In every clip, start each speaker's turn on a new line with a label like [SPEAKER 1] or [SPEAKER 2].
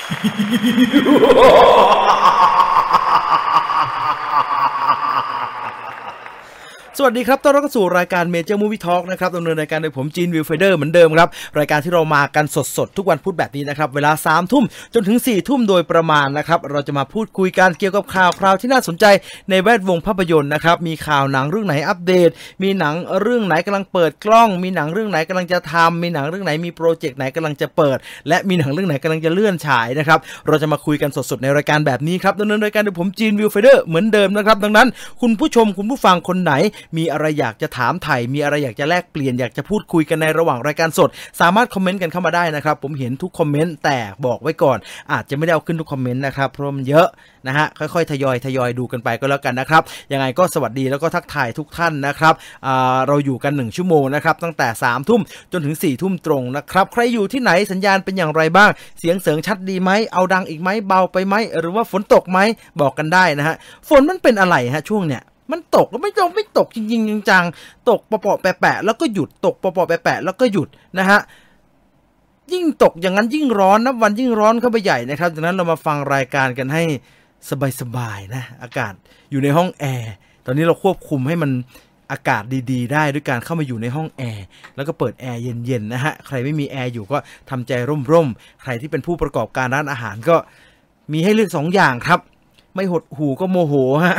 [SPEAKER 1] สวัสดีครับต้อนรับเข้าสู่รายการ Major Movie Talk นะครับดำเนินรายการโดยผมจีนวิลเฟเดอร์เหมือนเดิมครับรายการที่เรามากันสดๆทุกวันพุธแบบนี้นะครับเวลา 3 ทุ่มจนถึง 4 ทุ่มโดยประมาณนะครับเราจะมาพูดคุยกันเกี่ยวกับข่าวที่น่าสนใจในแวดวงภาพยนตร์นะครับมีข่าวหนังเรื่องไหนอัปเดตมีหนังเรื่องไหนกำลังเปิดกล้องมีหนังเรื่องไหนกำลังจะทำมีหนังเรื่องไหนมีโปรเจกต์ไหนกำลังจะเปิดและมีหนังเรื่องไหนกำลังจะเลื่อนฉายนะครับเราจะมาคุยกันสดๆในรายการแบบนี้ครับดำเนินรายการโดยผมจีนวิลเฟเดอร์เหมือนเดิมนะครับดังนั้นคุณผู้ชมคุณผู้ฟังคนไหนมีอะไรอยากจะถามไถ่มีอะไรอยากจะแลกเปลี่ยนอยากจะพูดคุยกันในระหว่างรายการสดสามารถคอมเมนต์กันเข้ามาได้นะครับผมเห็นทุกคอมเมนต์แต่บอกไว้ก่อนอาจจะไม่ได้เอาขึ้นทุกคอมเมนต์นะครับเพราะมันเยอะนะฮะค่อยๆทยอยดูกันไปก็แล้วกันนะครับยังไงก็สวัสดีแล้วก็ทักทายทุกท่านนะครับเราอยู่กัน1ชั่วโมงนะครับตั้งแต่ 3 ทุ่มจนถึง 4 ทุ่มตรงนะครับใครอยู่ที่ไหนสัญญาณเป็นอย่างไรบ้างเสียงเสริงชัดดีไหมเอาดังอีกไหมเบาไปไหมหรือว่าฝนตกไหมบอกกันได้นะฮะฝนมันเป็นอะไรฮะช่วงเนี้ยมันตกก็ไม่ตกจริงๆจังๆตกเปาะๆแปะๆแล้วก็หยุดตกเปาะๆแปะๆแล้วก็หยุดนะฮะยิ่งตกอย่างนั้นยิ่งร้อนนับวันยิ่งร้อนเข้าไปใหญ่นะครับดังนั้นเรามาฟังรายการกันให้สบายๆนะอากาศอยู่ในห้องแอร์ตอนนี้เราควบคุมให้มันอากาศดีๆได้ด้วยการเข้ามาอยู่ในห้องแอร์แล้วก็เปิดแอร์เย็นๆนะฮะใครไม่มีแอร์อยู่ก็ทำใจร่มๆใครที่เป็นผู้ประกอบการร้านอาหารก็มีให้เลือก2อย่างครับไม่หดหูก็โมโหฮะ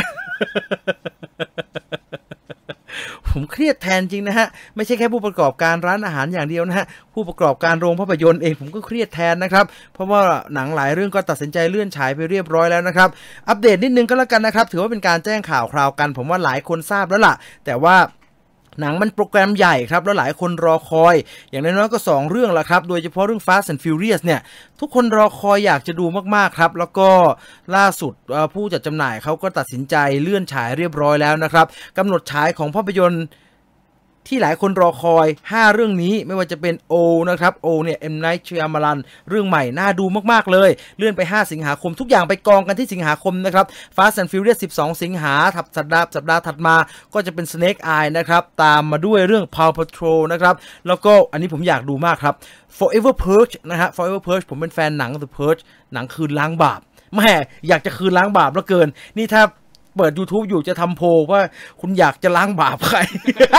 [SPEAKER 1] ผมเครียดแทนจริงนะฮะไม่ใช่แค่ผู้ประกอบการร้านอาหารอย่างเดียวนะฮะผู้ประกอบการโรงภาพยนตร์เองผมก็เครียดแทนนะครับเพราะว่าหนังหลายเรื่องก็ตัดสินใจเลื่อนฉายไปเรียบร้อยแล้วนะครับอัปเดตนิดนึงก็แล้วกันนะครับถือว่าเป็นการแจ้งข่าวคราวกันผมว่าหลายคนทราบแล้วล่ะแต่ว่าหนังมันโปรแกรมใหญ่ครับแล้วหลายคนรอคอยอย่างน้อยๆก็2เรื่องละครับโดยเฉพาะเรื่อง Fast and Furious เนี่ยทุกคนรอคอยอยากจะดูมากๆครับแล้วก็ล่าสุดผู้จัดจำหน่ายเขาก็ตัดสินใจเลื่อนฉายเรียบร้อยแล้วนะครับกำหนดฉายของภาพยนตร์ที่หลายคนรอคอย5เรื่องนี้ไม่ว่าจะเป็นโอนะครับโอเนี่ย M Night Shyamalan เรื่องใหม่น่าดูมากๆเลยเลื่อนไป5สิงหาคมทุกอย่างไปกองกันที่สิงหาคมนะครับ Fast and Furious 12สิงหาสัปดาห์ถัดมาก็จะเป็น Snake Eye นะครับตามมาด้วยเรื่อง Paw Patrol นะครับแล้วก็อันนี้ผมอยากดูมากครับ Forever Purge นะฮะ Forever Purge ผมเป็นแฟนหนัง The Purge หนังคืนล้างบาปแม่อยากจะคืนล้างบาปเหลือเกินนี่ถ้าเปิด YouTube อยู่จะทำโพลว่าคุณอยากจะล้างบาปใคร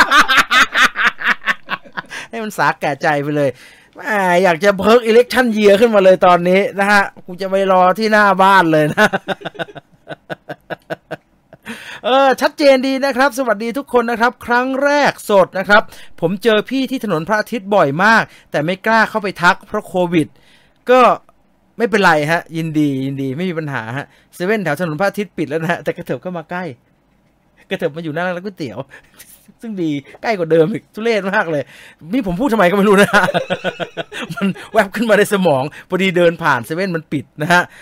[SPEAKER 1] ให้มันสาแก่ใจไปเลยอยากจะเพิร์กอิเล็กชั่นเยียร์ขึ้นมาเลยตอนนี้นะฮะกูจะไปรอที่หน้าบ้านเลยนะชัดเจนดีนะครับสวัสดีทุกคนนะครับครั้งแรกสดนะครับผมเจอพี่ที่ถนนพระอาทิตย์บ่อยมากแต่ไม่กล้าเข้าไปทักเพราะโควิดก็ไม่เป็นไรฮะยินดีไม่มีปัญหาฮะเซเว่นแถวถนนพระอาทิตย์ปิดแล้วนะฮะแต่กระเถิบเข้ามาใกล้กระเถิบมาอยู่หน้าร้านก๋วยเตี๋ยวซึ่งดีใกล้กว่าเดิมอีกทุเรศมากเลยนี่ผมพูดทำไมก็ไม่รู้นะ มันแวบขึ้นมาในสมองพอดีเดินผ่านเซเว่นมันปิดนะฮะ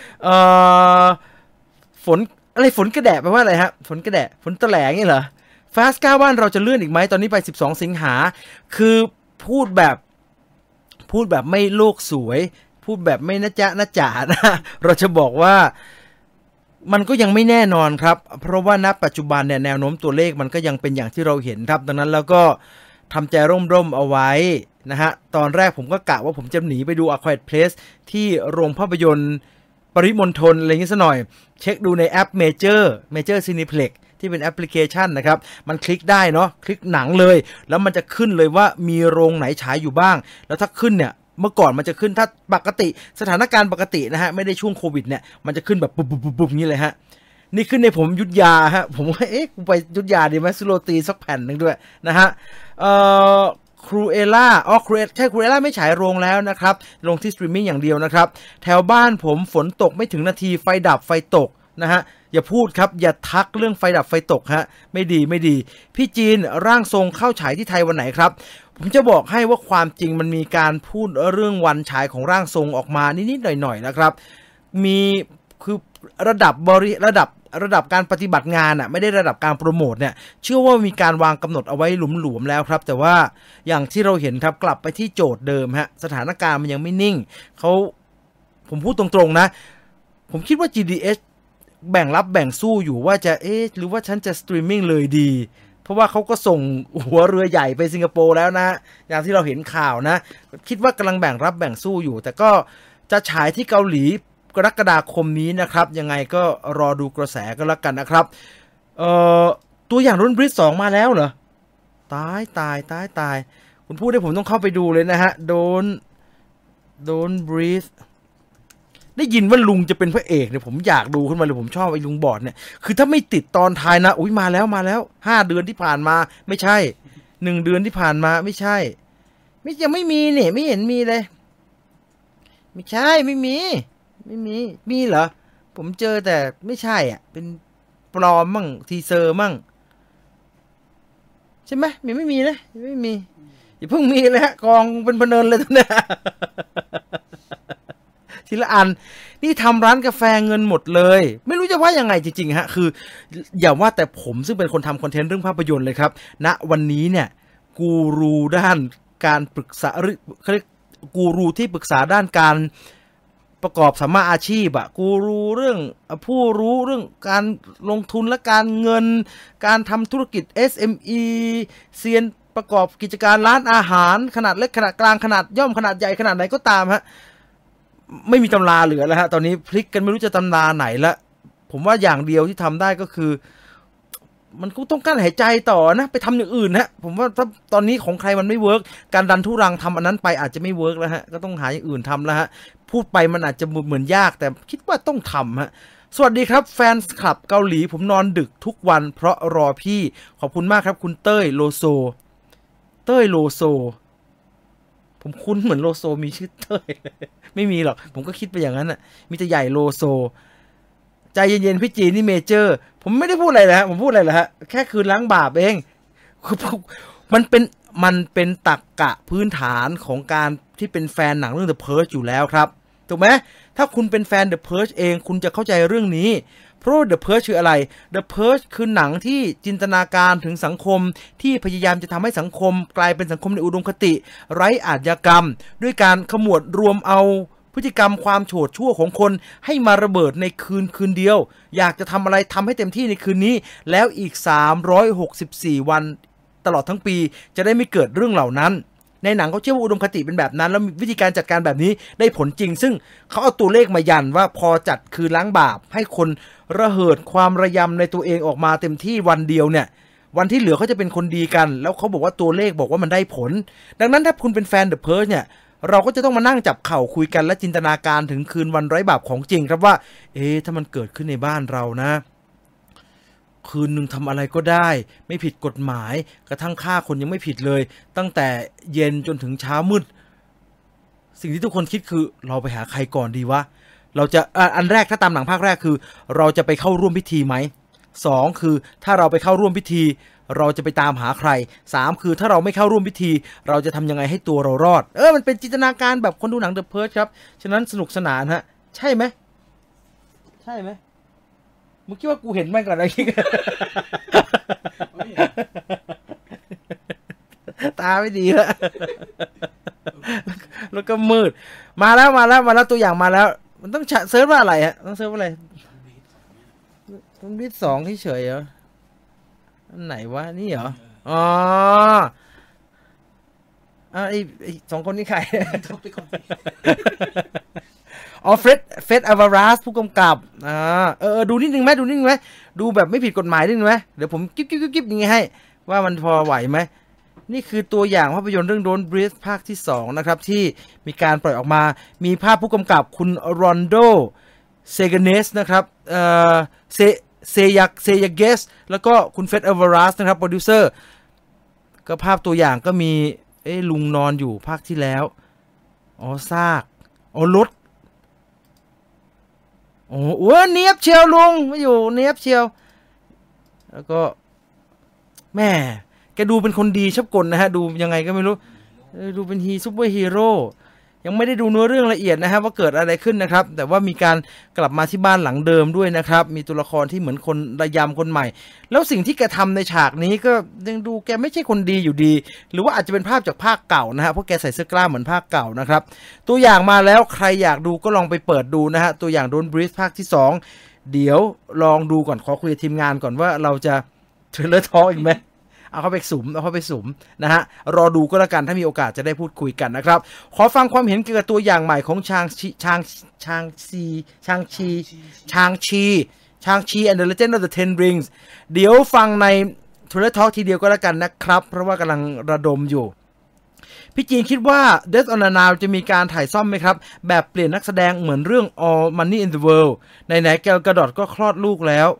[SPEAKER 1] ฝนกระแดะแปลว่าอะไรฮะฝนกระแดะฝนตะแหลงนี่เหรอ Fast 9บ้านเราจะเลื่อนอีกไหมตอนนี้ไป12สิงหาคือพูดแบบไม่โลกสวยพูดแบบไม่นะจ๊ะนะจ๋านะเราจะบอกว่ามันก็ยังไม่แน่นอนครับเพราะว่าณปัจจุบันเนี่ยแนวโน้มตัวเลขมันก็ยังเป็นอย่างที่เราเห็นครับดังนั้นแล้วก็ทำใจร่มๆเอาไว้นะฮะตอนแรกผมก็กะว่าผมจะหนีไปดู A Quiet Place ที่โรงภาพยนตร์ปริมณฑลอะไรอย่างนี้ซะหน่อยเช็คดูในแอป Major Cineplex ที่เป็นแอปพลิเคชันนะครับมันคลิกได้เนาะคลิกหนังเลยแล้วมันจะขึ้นเลยว่ามีโรงไหนฉายอยู่บ้างแล้วถ้าขึ้นเนี่ยเมื่อก่อนมันจะขึ้นถ้าปกติสถานการณ์ปกตินะฮะไม่ได้ช่วงโควิดเนี่ยมันจะขึ้นแบบปุ๊บๆๆนี้เลยฮะนี่ขึ้นในผมยุทธยาฮะผมว่ากูไปยุทธยาดีไหมซื้อโรตีสักแผ่นนึงด้วยนะฮะครูเอล่าครูเอล่าไม่ฉายโรงแล้วนะครับลงที่สตรีมมิ่งอย่างเดียวนะครับแถวบ้านผมฝนตกไม่ถึงนาทีไฟดับไฟตกนะฮะอย่าพูดครับอย่าทักเรื่องไฟดับไฟตกฮะไม่ดีพี่จีนร่างทรงเข้าฉายที่ไทยวันไหนครับผมจะบอกให้ว่าความจริงมันมีการพูดเรื่องวันฉายของร่างทรงออกมานิดๆหน่อยๆนะครับมีคือระดับการปฏิบัติงานอ่ะไม่ได้ระดับการโปรโมทเนี่ยเชื่อว่ามีการวางกำหนดเอาไว้หลวมๆแล้วครับแต่ว่าอย่างที่เราเห็นครับกลับไปที่โจทย์เดิมฮะสถานการณ์มันยังไม่นิ่งผมพูดตรงๆนะผมคิดว่า GDS แบ่งรับแบ่งสู้อยู่ว่าจะหรือว่าฉันจะสตรีมมิ่งเลยดีเพราะว่าเขาก็ส่งหัวเรือใหญ่ไปสิงคโปร์แล้วนะอย่างที่เราเห็นข่าวนะคิดว่ากำลังแบ่งรับแบ่งสู้อยู่แต่ก็จะฉายที่เกาหลีกรกฎาคมนี้นะครับยังไงก็รอดูกระแสก็แล้วกันนะครับตัวอย่างDon't Breathe 2มาแล้วเหรอตายคุณพูดให้ผมต้องเข้าไปดูเลยนะฮะDon't Breathe ได้ยินว่าลุงจะเป็นพระเอกเนี่ยผมอยากดูขึ้นมาเลยผมชอบไอ้ลุงบอดเนี่ยคือถ้าไม่ติดตอนท้ายนะอุ้ยมาแล้ว5 เดือนที่ผ่านมาไม่ใช่1 เดือนที่ผ่านมาไม่ใช่ยังไม่มีเนี่ยไม่เห็นมีเลยไม่ใช่ไม่มีเหรอผมเจอแต่ไม่ใช่อ่ะเป็นปลอมมั่งทีเซอร์มั่งใช่ไหมไม่มีนะไม่มีอย่าเพิ่งมีเลยฮะกองเป็นพเนินเลยตอนนี้ทีละอันนี่ทำร้านกาแฟเงินหมดเลยไม่รู้จะว่ายังไงจริงๆฮะคืออย่าว่าแต่ผมซึ่งเป็นคนทำคอนเทนต์เรื่องภาพยนตร์เลยครับณวันนี้เนี่ยกูรูด้านการปรึกษาเขาเรียกกูรูที่ปรึกษาด้านการประกอบสัมมาอาชีพอะกูรู้เรื่องผู้รู้เรื่องการลงทุนและการเงินการทำธุรกิจ SME เซียนประกอบกิจการร้านอาหารขนาดเล็กขนาดกลางขนาดย่อมขนาดใหญ่ขนาดไหนก็ตามฮะไม่มีตำราเหลือแล้วฮะตอนนี้พลิกกันไม่รู้จะตำราไหนละผมว่าอย่างเดียวที่ทำได้ก็คือมันก็ต้องกั้นหายใจต่อนะไปทำอย่างอื่นฮะผมว่าถ้าตอนนี้ของใครมันไม่เวิร์กการดันทุรังทำอันนั้นไปอาจจะไม่เวิร์กแล้วฮะก็ต้องหาอย่างอื่นทำแล้วฮะพูดไปมันอาจจะเหมือนยากแต่คิดว่าต้องทำฮะสวัสดีครับแฟนคลับเกาหลีผมนอนดึกทุกวันเพราะรอพี่ขอบคุณมากครับคุณเต้ยโลโซผมคุ้นเหมือนโลโซมีชื่อเต้ยไม่มีหรอกผมก็คิดไปอย่างนั้นน่ะมีแต่ใหญ่โลโซใจเย็นๆพี่จีนี่เมเจอร์ผมไม่ได้พูดอะไรเลยฮะผมพูดอะไรเหรอฮะแค่คืนล้างบาปเองมันเป็นตรรกะพื้นฐานของการที่เป็นแฟนหนังเรื่อง The Purge อยู่แล้วครับถูกไหมถ้าคุณเป็นแฟน The Purge เองคุณจะเข้าใจเรื่องนี้เพราะ The Purge คืออะไร The Purge คือหนังที่จินตนาการถึงสังคมที่พยายามจะทำให้สังคมกลายเป็นสังคมในอุดมคติไร้อาชญากรรมด้วยการขมวดรวมเอาพฤติกรรมความโฉดชั่วของคนให้มาระเบิดในคืนเดียวอยากจะทำอะไรทำให้เต็มที่ในคืนนี้แล้วอีก364วันตลอดทั้งปีจะได้ไม่เกิดเรื่องเหล่านั้นในหนังเขาเชื่อว่าอุดมคติเป็นแบบนั้นแล้ววิธีการจัดการแบบนี้ได้ผลจริงซึ่งเขาเอาตัวเลขมายันว่าพอจัดคืนล้างบาปให้คนระเหิดความระยำในตัวเองออกมาเต็มที่วันเดียวเนี่ยวันที่เหลือเขาจะเป็นคนดีกันแล้วเขาบอกว่าตัวเลขบอกว่ามันได้ผลดังนั้นถ้าคุณเป็นแฟน The Purge เนี่ยเราก็จะต้องมานั่งจับเข่าคุยกันและจินตนาการถึงคืนวันไร้บาปของจริงครับว่าถ้ามันเกิดขึ้นในบ้านเรานะคืนหนึ่งทำอะไรก็ได้ไม่ผิดกฎหมายกระทั่งฆ่าคนยังไม่ผิดเลยตั้งแต่เย็นจนถึงเช้ามืดสิ่งที่ทุกคนคิดคือเราไปหาใครก่อนดีวะเราจะอันแรกถ้าตามหนังภาคแรกคือเราจะไปเข้าร่วมพิธีไหม2คือถ้าเราไปเข้าร่วมพิธีเราจะไปตามหาใคร3คือถ้าเราไม่เข้าร่วมพิธีเราจะทำยังไงให้ตัวเรารอดมันเป็นจินตนาการแบบคนดูหนัง The Purge ครับฉะนั้นสนุกสนานฮะใช่ไหมมึงคิดว่ากูเห็นมันก่อนอะไรกี้ตาไม่ดีแล้วก็มืดมาแล้วตัวอย่างมาแล้วมันต้องเซิร์ชว่าอะไรฮะต้องเซิร์ชว่าอะไรต้องบิด2เฉยๆเหรออันไหนวะนี่เหรออ๋อไอ้2คนนี้ใครอ๋อเฟร็ดอาวารัสผู้กำกับดูนิดนึงไหมดูแบบไม่ผิดกฎหมายนิดนึงไหมเดี๋ยวผมกิ๊บอย่างงี้ให้ว่ามันพอไหวไหมนี่คือตัวอย่างภาพยนตร์เรื่อง Don't Breathe ภาคที่2นะครับที่มีการปล่อยออกมามีภาพผู้กำกับคุณรอนโดเซเกเนสนะครับเซยาเกสแล้วก็คุณเฟร็ดอาวารัสนะครับโปรดิวเซอร์ก็ภาพตัวอย่างก็มีลุงนอนอยู่ภาคที่แล้วซากรถเนียบเชียวลุงมาอยู่เนียบเชียวแล้วก็แม่แกดูเป็นคนดีชอบกลนะฮะดูยังไงก็ไม่รู้ดูเป็นซุปเปอร์ฮีโร่ยังไม่ได้ดูเนื้อเรื่องละเอียดนะครับว่าเกิดอะไรขึ้นนะครับแต่ว่ามีการกลับมาที่บ้านหลังเดิมด้วยนะครับมีตัวละครที่เหมือนคนระยำคนใหม่แล้วสิ่งที่แกทำในฉากนี้ก็ยังดูแกไม่ใช่คนดีอยู่ดีหรือว่าอาจจะเป็นภาพจากภาคเก่านะฮะเพราะแกใส่เสื้อกล้ามเหมือนภาคเก่านะครับตัวอย่างมาแล้วใครอยากดูก็ลองไปเปิดดูนะฮะตัวอย่าง Don't Breathe ภาคที่2เดี๋ยวลองดูก่อนขอคุยกับทีมงานก่อนว่าเราจะเทรลเลอร์ทอล์กอีกไหมเอาเข้าไปสุมนะฮะรอดูก็แล้วกันถ้ามีโอกาสจะได้พูดคุยกันนะครับขอฟังความเห็นเกี่ยวกับตัวอย่างใหม่ของชางชี and the Legend of the Ten Rings เดี๋ยวฟังใน Trailer Talk ทีเดียวก็แล้วกันนะครับเพราะว่ากำลังระดมอยู่พี่จีนคิดว่า Death on the Nile จะมีการถ่ายซ่อมไหมครับแบบเปลี่ยนนักแสดงเหมือนเรื่อง All Money in the World ไหนๆแกลกระดอดก็คลอดลูกแล้ว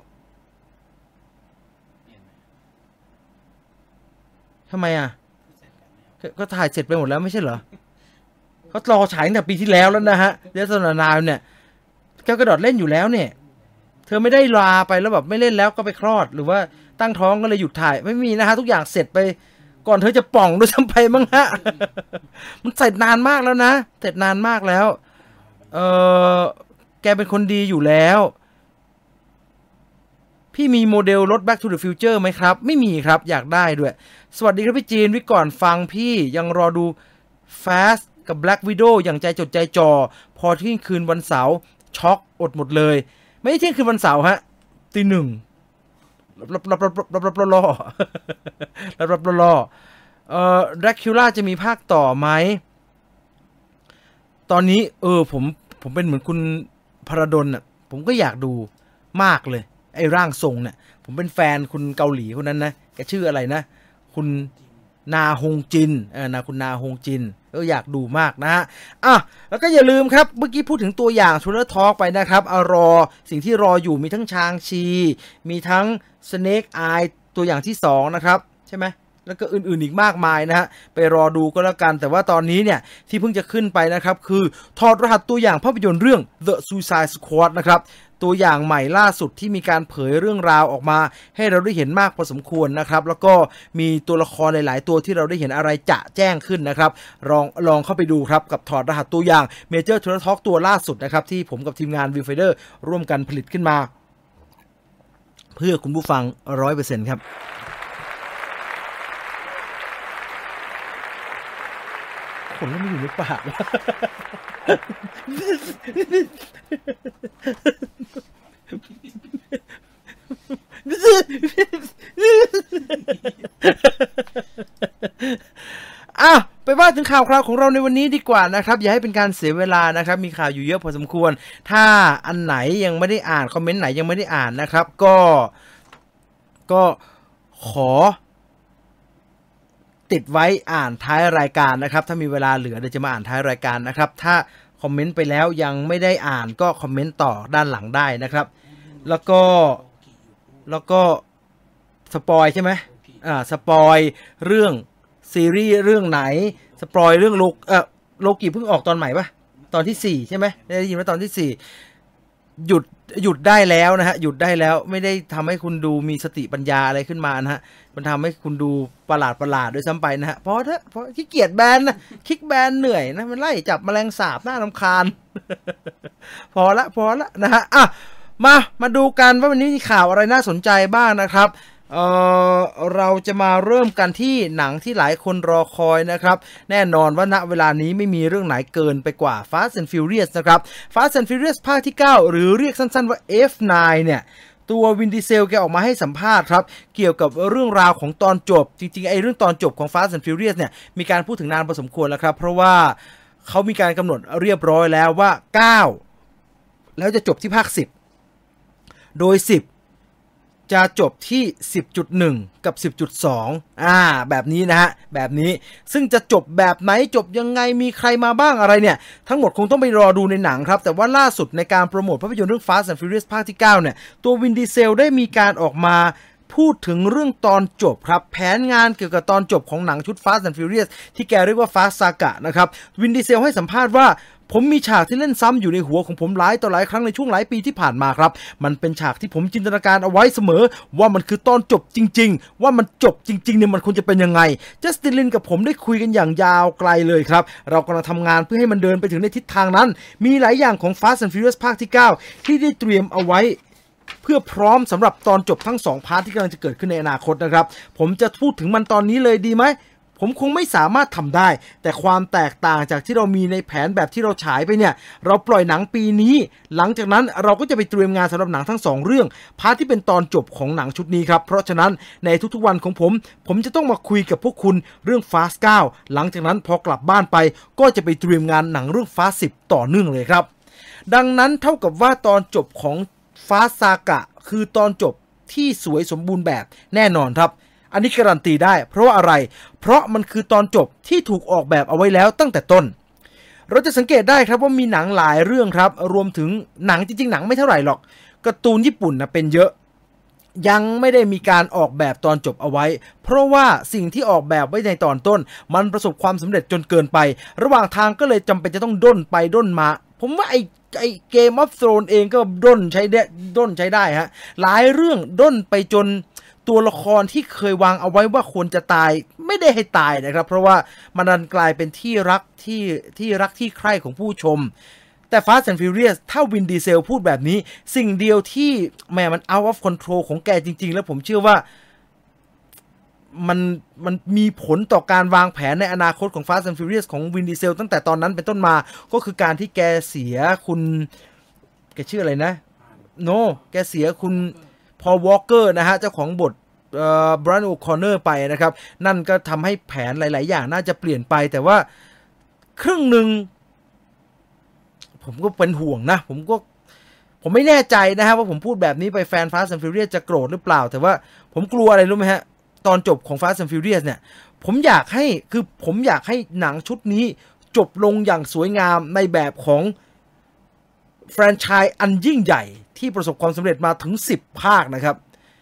[SPEAKER 1] ทำไมอ่ะก็ถ่ายเสร็จไปหมดแล้วไม่ใช่เหรอเขารอฉายตั้งแต่ปีที่แล้วนะฮะ Death on the Nile เนี่ยแกลกระดอดเล่นอยู่แล้วเนี่ยเธอไม่ได้ลาไปแล้วแบบไม่เล่นแล้วก็ไปคลอดหรือว่าตั้งท้องก็เลยหยุดถ่ายไม่มีนะฮะทุกอย่างเสร็จไปก่อนเธอจะป่องด้วยซ้ำไปมั้งฮะ มันเสร็จนานมากแล้วนะเสร็จนานมากแล้วแกเป็นคนดีอยู่แล้วพี่มีโมเดลรถ Back to the Future ไหมครับไม่มีครับอยากได้ด้วยสวัสดีครับพี่จีนวิก่อนฟังพี่ยังรอดู Fast กับ Black Widow อย่างใจจดใจจ่อพอเที่ยงคืนวันเสาร์ช็อกอดหมดเลยไม่ใช่เที่ยงคืนวันเสาร์ฮะตีหนึ่งDracula จะมีภาคต่อไหมตอนนี้ผมเป็นเหมือนคุณพระดลน่ะผมก็อยากดูมากเลยไอ้ร่างทรงเนี่ยผมเป็นแฟนคุณเกาหลีคนนั้นนะแกชื่ออะไรนะคุณนาฮงจินคุณนาฮงจินอยากดูมากนะฮะแล้วก็อย่าลืมครับเมื่อกี้พูดถึงตัวอย่าง Trailer Talk ไปนะครับรอสิ่งที่รออยู่มีทั้งชางชีมีทั้ง Snake Eye ตัวอย่างที่2นะครับใช่ไหมแล้วก็อื่นๆอีกมากมายนะฮะไปรอดูก็แล้วกันแต่ว่าตอนนี้เนี่ยที่เพิ่งจะขึ้นไปนะครับคือถอดรหัสตัวอย่างภาพยนตร์เรื่อง The Suicide Squad นะครับตัวอย่างใหม่ล่าสุดที่มีการเผยเรื่องราวออกมาให้เราได้เห็นมากพอสมควรนะครับแล้วก็มีตัวละครหลายๆตัวที่เราได้เห็นอะไรจะแจ้งขึ้นนะครับลองเข้าไปดูครับกับถอดรหัสตัวอย่าง Major Trailer Talk ตัวล่าสุดนะครับที่ผมกับทีมงาน Viewfinder ร่วมกันผลิตขึ้นมาเพื่อคุณผู้ฟัง 100% ครับคนแล้วไม่อยู่ในปากไปว่าถึงข่าวคราวของเราในวันนี้ดีกว่านะครับอย่าให้เป็นการเสียเวลานะครับมีข่าวอยู่เยอะพอสมควรถ้าอันไหนยังไม่ได้อ่านคอมเมนต์ไหนยังไม่ได้อ่านนะครับก็ขอติดไว้อ่านท้ายรายการนะครับถ้ามีเวลาเหลือเดี๋ยวจะมาอ่านท้ายรายการนะครับถ้าคอมเมนต์ไปแล้วยังไม่ได้อ่านก็คอมเมนต์ต่อด้านหลังได้นะครับแล้วก็สปอยใช่ไหมสปอยเรื่องซีรีส์เรื่องไหนสปอยเรื่องโลกิเพิ่งออกตอนใหม่ปะตอนที่4ใช่ไหมได้ยินว่าตอนที่4หยุดได้แล้วนะฮะหยุดได้แล้วไม่ได้ทำให้คุณดูมีสติปัญญาอะไรขึ้นมานะฮะมันทำให้คุณดูประหลาดด้วยซ้ำไปนะฮะเพราะขี้เกียจแบนนะคลิกแบนเหนื่อยนะมันไล่จับแมลงสาบน่ารำคาญ พอละนะฮะมาดูกันว่าวันนี้มีข่าวอะไรน่าสนใจบ้างนะครับเราจะมาเริ่มกันที่หนังที่หลายคนรอคอยนะครับแน่นอนว่าณเวลานี้ไม่มีเรื่องไหนเกินไปกว่า Fast and Furious นะครับ Fast and Furious ภาคที่9หรือเรียกสั้นๆว่า F9 เนี่ยตัววินดีเซลแกออกมาให้สัมภาษณ์ครับเกี่ยวกับเรื่องราวของตอนจบจริงๆไอ้เรื่องตอนจบของ Fast and Furious เนี่ยมีการพูดถึงนานพอสมควรแล้วครับเพราะว่าเขามีการกำหนดเรียบร้อยแล้วว่า9แล้วจะจบที่ภาค10โดย10จะจบที่ 10.1 กับ 10.2 แบบนี้นะฮะแบบนี้ซึ่งจะจบแบบไหนจบยังไงมีใครมาบ้างอะไรเนี่ยทั้งหมดคงต้องไปรอดูในหนังครับแต่ว่าล่าสุดในการโปรโมทภาพยนตร์เรื่อง Fast and Furious ภาคที่9เนี่ยตัววินดีเซลได้มีการออกมาพูดถึงเรื่องตอนจบครับแผนงานเกี่ยวกับตอนจบของหนังชุด Fast and Furious ที่แกเรียกว่า Fast Saga นะครับวินดีเซลให้สัมภาษณ์ว่าผมมีฉากที่เล่นซ้ำอยู่ในหัวของผมหลายต่อหลายครั้งในช่วงหลายปีที่ผ่านมาครับมันเป็นฉากที่ผมจินตนาการเอาไว้เสมอว่ามันคือตอนจบจริงๆว่ามันจบจริงๆเนี่ยมันควรจะเป็นยังไงจัสตินลินกับผมได้คุยกันอย่างยาวไกลเลยครับเรากำลังทำงานเพื่อให้มันเดินไปถึงในทิศทางนั้นมีหลายอย่างของ Fast and Furious ภาคที่9ที่ได้เตรียมเอาไว้เพื่อพร้อมสำหรับตอนจบทั้ง2พาร์ทที่กำลังจะเกิดขึ้นในอนาคตนะครับผมจะพูดถึงมันตอนนี้เลยดีไหมผมคงไม่สามารถทำได้แต่ความแตกต่างจากที่เรามีในแผนแบบที่เราฉายไปเนี่ยเราปล่อยหนังปีนี้หลังจากนั้นเราก็จะไปเตรียมงานสำหรับหนังทั้ง2เรื่องพาร์ทที่เป็นตอนจบของหนังชุดนี้ครับเพราะฉะนั้นในทุกๆวันของผมจะต้องมาคุยกับพวกคุณเรื่อง Fast 9หลังจากนั้นพอกลับบ้านไปก็จะไปเตรียมงานหนังเรื่อง Fast 10ต่อเนื่องเลยครับดังนั้นเท่ากับว่าตอนจบของ Fast Saga คือตอนจบที่สวยสมบูรณ์แบบแน่นอนครับอันนี้การันตีได้เพราะว่าอะไรเพราะมันคือตอนจบที่ถูกออกแบบเอาไว้แล้วตั้งแต่ต้นเราจะสังเกตได้ครับว่ามีหนังหลายเรื่องครับรวมถึงหนังจริงๆหนังไม่เท่าไหร่หรอกการ์ตูนญี่ปุ่นนะเป็นเยอะยังไม่ได้มีการออกแบบตอนจบเอาไว้เพราะว่าสิ่งที่ออกแบบไว้ในตอนต้นมันประสบความสำเร็จจนเกินไประหว่างทางก็เลยจำเป็นจะต้องด้นไปด้นมาผมว่าไอ้เกมออฟโธรนเองก็ด้นใช้ได้ฮะหลายเรื่องด้นไปจนตัวละครที่เคยวางเอาไว้ว่าควรจะตายไม่ได้ให้ตายนะครับเพราะว่ามันดันกลายเป็นที่รักที่ใคร่ของผู้ชมแต่ Fast and Furious ถ้าวินดีเซลพูดแบบนี้สิ่งเดียวที่แม่มัน out of control ของแกจริงๆแล้วผมเชื่อว่ามันมีผลต่อการวางแผนในอนาคตของ Fast and Furious ของวินดีเซลตั้งแต่ตอนนั้นเป็นต้นมาก็คือการที่แกเสียคุณแกชื่ออะไรนะแกเสียคุณพอล วอลเกอร์นะฮะเจ้าของบทบราน โอคอนเนอร์ไปนะครับนั่นก็ทำให้แผนหลายๆอย่างน่าจะเปลี่ยนไปแต่ว่าครึ่งหนึ่งผมก็เป็นห่วงนะผมไม่แน่ใจนะฮะว่าผมพูดแบบนี้ไปแฟน Fast and Furious จะโกรธหรือเปล่าแต่ว่าผมกลัวอะไรรู้ไหมฮะตอนจบของ Fast and Furious เนี่ยผมอยากให้หนังชุดนี้จบลงอย่างสวยงามในแบบของแฟรนไชส์อันยิ่งใหญ่ที่ประสบความสำเร็จมาถึง10ภาคนะครับ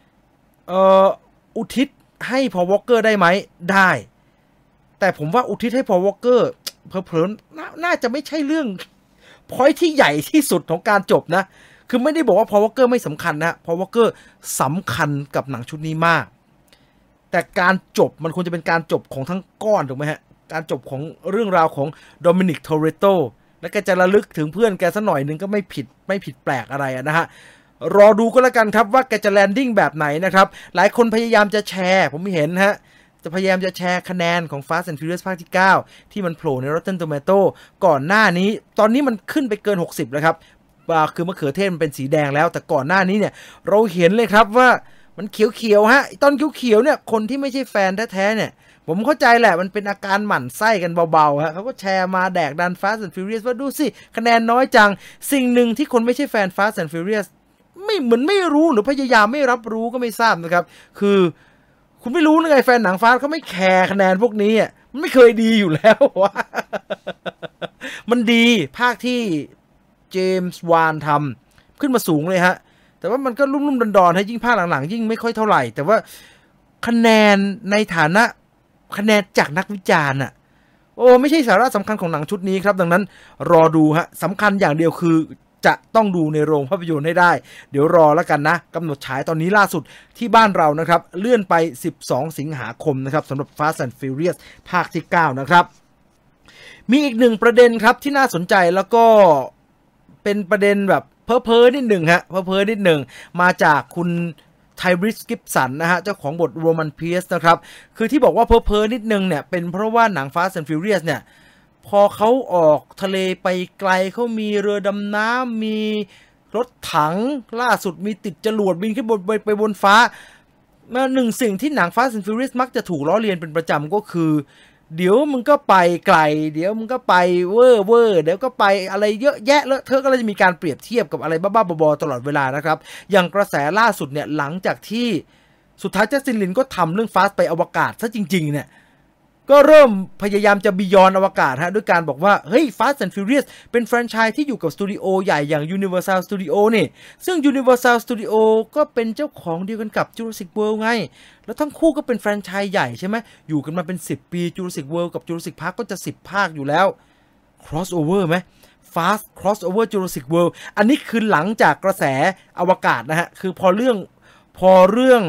[SPEAKER 1] อุทิศให้พอล วอลเกอร์ได้ไหมได้แต่ผมว่าอุทิศให้พอล วอลเกอร์เผลอๆน่าจะไม่ใช่เรื่องพอยที่ใหญ่ที่สุดของการจบนะคือไม่ได้บอกว่าพอล วอลเกอร์ไม่สำคัญนะพอล วอลเกอร์สำคัญกับหนังชุดนี้มากแต่การจบมันควรจะเป็นการจบของทั้งก้อนถูกไหมฮะการจบของเรื่องราวของโดมินิก โทเรโตแล้วแกจะระลึกถึงเพื่อนแกสักหน่อยนึงก็ไม่ผิดแปลกอะไรนะฮะรอดูก็แล้วกันครับว่าแกจะแลนดิ้งแบบไหนนะครับหลายคนพยายามจะแชร์ผมเห็นฮะจะพยายามจะแชร์คะแนนของ Fast and Furious ภาคที่9ที่มันโผล่ใน Rotten Tomato ก่อนหน้านี้ตอนนี้มันขึ้นไปเกิน60แล้วครับคือมะเขือเทศมันเป็นสีแดงแล้วแต่ก่อนหน้านี้เนี่ยเราเห็นเลยครับว่ามันเขียวๆฮะตอนเขียวๆเนี่ยคนที่ไม่ใช่แฟนแท้ๆเนี่ยผมเข้าใจแหละมันเป็นอาการหมั่นไส้กันเบาๆฮะเขาก็แชร์มาแดกดัน Fast and Furious ว่าดูสิคะแนนน้อยจังสิ่งหนึ่งที่คนไม่ใช่แฟน Fast and Furious ไม่รู้หรือพยายามไม่รับรู้ก็ไม่ทราบนะครับคือคุณไม่รู้นะไงแฟนหนังฟาสเขาไม่แคร์คะแนนพวกนี้มันไม่เคยดีอยู่แล้ววะมันดีภาคที่เจมส์วานทำขึ้นมาสูงเลยฮะแต่ว่ามันก็ลุ่มๆดอนๆให้ยิ่งภาคหลังๆยิ่งไม่ค่อยเท่าไหร่แต่ว่าคะแนนในฐานะคะแนนจากนักวิจารณ์ไม่ใช่สาระสำคัญของหนังชุดนี้ครับดังนั้นรอดูฮะสำคัญอย่างเดียวคือจะต้องดูในโรงภาพยนตร์ให้ได้เดี๋ยวรอแล้วกันนะกำหนดฉายตอนนี้ล่าสุดที่บ้านเรานะครับเลื่อนไป12สิงหาคมนะครับสำหรับ Fast and Furious ภาคที่9นะครับมีอีกหนึ่งประเด็นครับที่น่าสนใจแล้วก็เป็นประเด็นแบบเพ้อนิดหนึ่งฮะเพ้อนิดหนึ่งมาจากคุณไทริส กิบสันนะฮะเจ้าของบทโรมันเพียสนะครับคือที่บอกว่าเพ้อนิดนึงเนี่ยเป็นเพราะว่าหนัง Fast and Furious เนี่ยพอเขาออกทะเลไปไกลเขามีเรือดำน้ำมีรถถังล่าสุดมีติดจรวดบินขึ้นไปบนฟ้าหนึ่งสิ่งที่หนัง Fast and Furious มักจะถูกล้อเลียนเป็นประจำก็คือเดี๋ยวมึงก็ไปไกลเดี๋ยวมึงก็ไปเวอร์เดี๋ยวก็ไปอะไรเยอะแยะเลอะเทอะก็เลยจะมีการเปรียบเทียบกับอะไรบ้าๆบอๆตลอดเวลานะครับอย่างกระแสล่าสุดเนี่ยหลังจากที่สุดท้ายจัสตินลินก็ทำเรื่อง Fast ไปอวกาศซะจริงๆเนี่ยก็เริ่มพยายามจะบียอนอวกาศฮะด้วยการบอกว่าเฮ้ย Fast and Furious เป็นแฟรนไชส์ที่อยู่กับสตูดิโอใหญ่อย่าง Universal Studio นี่ซึ่ง Universal Studio ก็เป็นเจ้าของเดียวกันกับ Jurassic World ไงแล้วทั้งคู่ก็เป็นแฟรนไชส์ใหญ่ใช่ไหมอยู่กันมาเป็น10 ปี Jurassic World กับ Jurassic Park ก็จะ10ภาคอยู่แล้ว crossover ไหม Fast crossover Jurassic World อันนี้คือหลังจากกระแสอวกาศนะฮะคือพอเรื่องเรื่อง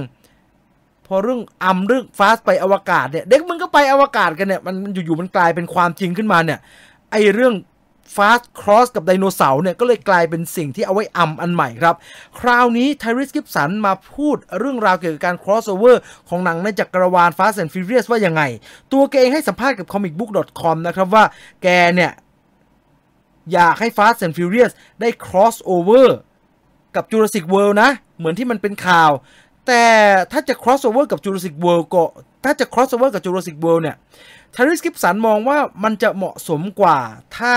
[SPEAKER 1] ฟาสไปอวกาศเนี่ยเด็กมึงก็ไปอวกาศกันเนี่ยมันอยู่ๆมันกลายเป็นความจริงขึ้นมาเนี่ยไอเรื่อง Fast Cross กับไดโนเสาร์เนี่ยก็เลยกลายเป็นสิ่งที่เอาไว้อันใหม่ครับคราวนี้ไทริส กิบสันมาพูดเรื่องราวเกี่ยวกับการ crossover ของหนังในจักรวาล Fast and Furious ว่ายังไงตัวแกเองให้สัมภาษณ์กับ comicbook.com นะครับว่าแกเนี่ยอยากให้ Fast and Furious ได้ crossover กับ Jurassic World นะเหมือนที่มันเป็นข่าวแต่ถ้าจะ crossover กับ Jurassic World ก็ถ้าจะ crossover กับ Jurassic World เนี่ยไทริส กิบสันมองว่ามันจะเหมาะสมกว่าถ้า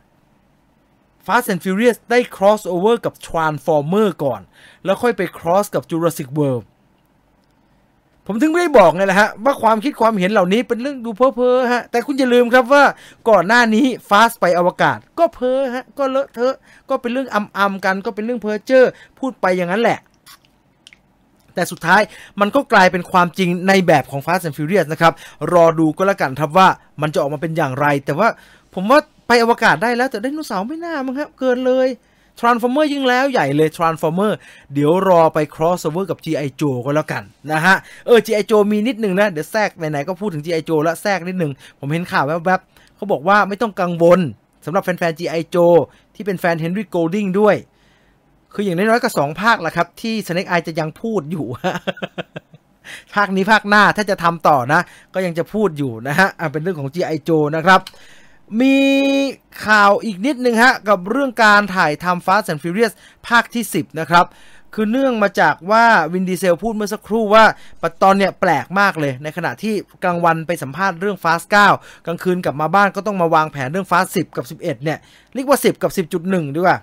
[SPEAKER 1] Fast and Furious ได้ crossover กับ Transformer ก่อนแล้วค่อยไป cross กับ Jurassic World ผมถึงไม่ได้บอกไงล่ะฮะว่าความคิดความเห็นเหล่านี้เป็นเรื่องดูเพ้อเพ้อฮะแต่คุณอย่าลืมครับว่าก่อนหน้านี้ Fast ไปอวกาศก็เพ้อฮะก็เลอะเทอะก็เป็นเรื่องกันก็เป็นเรื่องเพ้อเจ้อพูดไปอย่างนั้นแหละแต่สุดท้ายมันก็กลายเป็นความจริงในแบบของ Fast and Furious นะครับรอดูก็แล้วกันครับว่ามันจะออกมาเป็นอย่างไรแต่ว่าผมว่าไปอวกาศได้แล้วแต่ไดโนเสาร์ไม่น่ามั้งครับเกินเลย Transformer ยิ่งแล้วใหญ่เลย Transformer เดี๋ยวรอไป crossover กับ G.I. Joe ก็แล้วกันนะฮะG.I. Joe มีนิดนึงนะเดี๋ยวแทรกไหนๆก็พูดถึง G.I. Joe แล้วแทรกนิดนึงผมเห็นข่าวแวบๆเขาบอกว่าไม่ต้องกังวลสำหรับแฟนๆ G.I. Joe ที่เป็นแฟน Henry Golding ด้วยคืออย่างน้อยๆก็2ภาคแหละครับที่ Snake Eye จะยังพูดอยู่ ภาคนี้ภาคหน้าถ้าจะทำต่อนะก็ยังจะพูดอยู่นะฮะเป็นเรื่องของ G.I. Joe นะครับมีข่าวอีกนิดนึงฮะกับเรื่องการถ่ายทำ Fast and Furious ภาคที่10นะครับคือเนื่องมาจากว่าวินดีเซลพูดเมื่อสักครู่ว่าตอนเนี้ยแปลกมากเลยในขณะที่กลางวันไปสัมภาษณ์เรื่อง Fast 9กลางคืนกลับมาบ้านก็ต้องมาวางแผนเรื่อง Fast 10กับ11เนี่ยเรียกว่า10กับ 10.1 ดีกว่า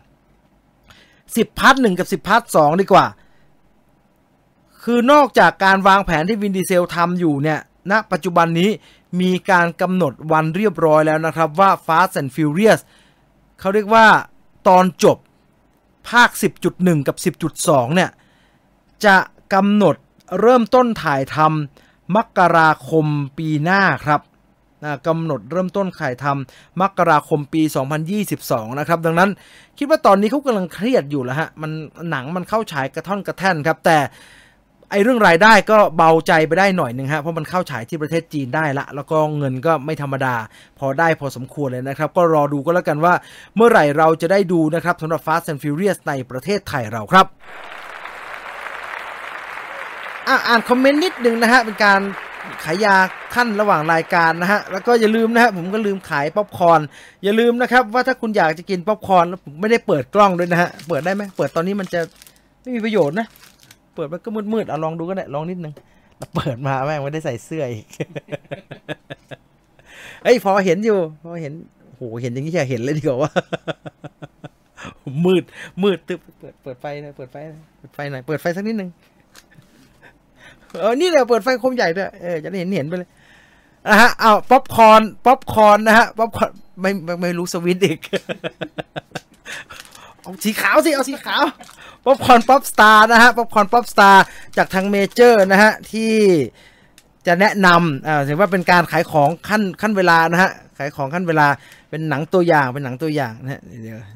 [SPEAKER 1] 10 พาร์ท 1กับ10 พาร์ท 2ดีกว่าคือนอกจากการวางแผนที่วินดีเซลทำอยู่เนี่ยณปัจจุบันนี้มีการกำหนดวันเรียบร้อยแล้วนะครับว่า Fast and Furious เขาเรียกว่าตอนจบภาค 10.1 กับ 10.2 เนี่ยจะกำหนดเริ่มต้นถ่ายทำมกราคมปีหน้าครับกำหนดเริ่มต้นถ่ายทำมกราคมปี 2022 นะครับดังนั้นคิดว่าตอนนี้เขากำลังเครียดอยู่แล้วฮะหนังมันเข้าฉายกระท่อนกระแท่นครับแต่ไอเรื่องรายได้ก็เบาใจไปได้หน่อยนึงฮะเพราะมันเข้าฉายที่ประเทศจีนได้ละแล้วก็เงินก็ไม่ธรรมดาพอได้พอสมควรเลยนะครับก็รอดูก็แล้วกันว่าเมื่อไหร่เราจะได้ดูนะครับสำหรับ Fast and Furious ในประเทศไทยเราครับอ่านคอมเมนต์นิดนึงนะฮะเป็นการขายยาขั้นระหว่างรายการนะฮะแล้วก็อย่าลืมนะฮะผมก็ลืมขายป๊อปคอร์นอย่าลืมนะครับว่าถ้าคุณอยากจะกินป๊อปคอร์นแล้วผมไม่ได้เปิดกล้องด้วยนะฮะเปิดได้ไหมเปิดตอนนี้มันจะไม่มีประโยชน์นะเปิดมันก็มืดๆลองดูก็ได้ลองนิดนึงแล้วเปิดมาแม่งไม่ได้ใส่เสื้ออีก พอเห็นอยู่พอเห็นโหเห็นอย่างนี้จะเห็นเลยดีกว่า มืดตึ๊บเปิดไฟนะเปิดไฟหน่อยเปิดไฟสักนิดนึงนี่แหละเปิดไฟคมใหญ่ด้วยจะได้เห็นไปเลยนะฮะเอาป๊อปคอร์นนะฮะป๊อปคอร์นไม่รู้สวิตช์อีก เอาสีขาวสิเอาสีขาวป๊อปคอร์นป๊อปสตาร์นะฮะป๊อปคอร์นป๊อปสตาร์จากทางเมเจอร์นะฮะที่จะแนะนำถือว่าเป็นการขายของขั้นเวลานะฮะขายของขั้นเวลาเป็นหนังตัวอย่างนะฮะเดี๋ยว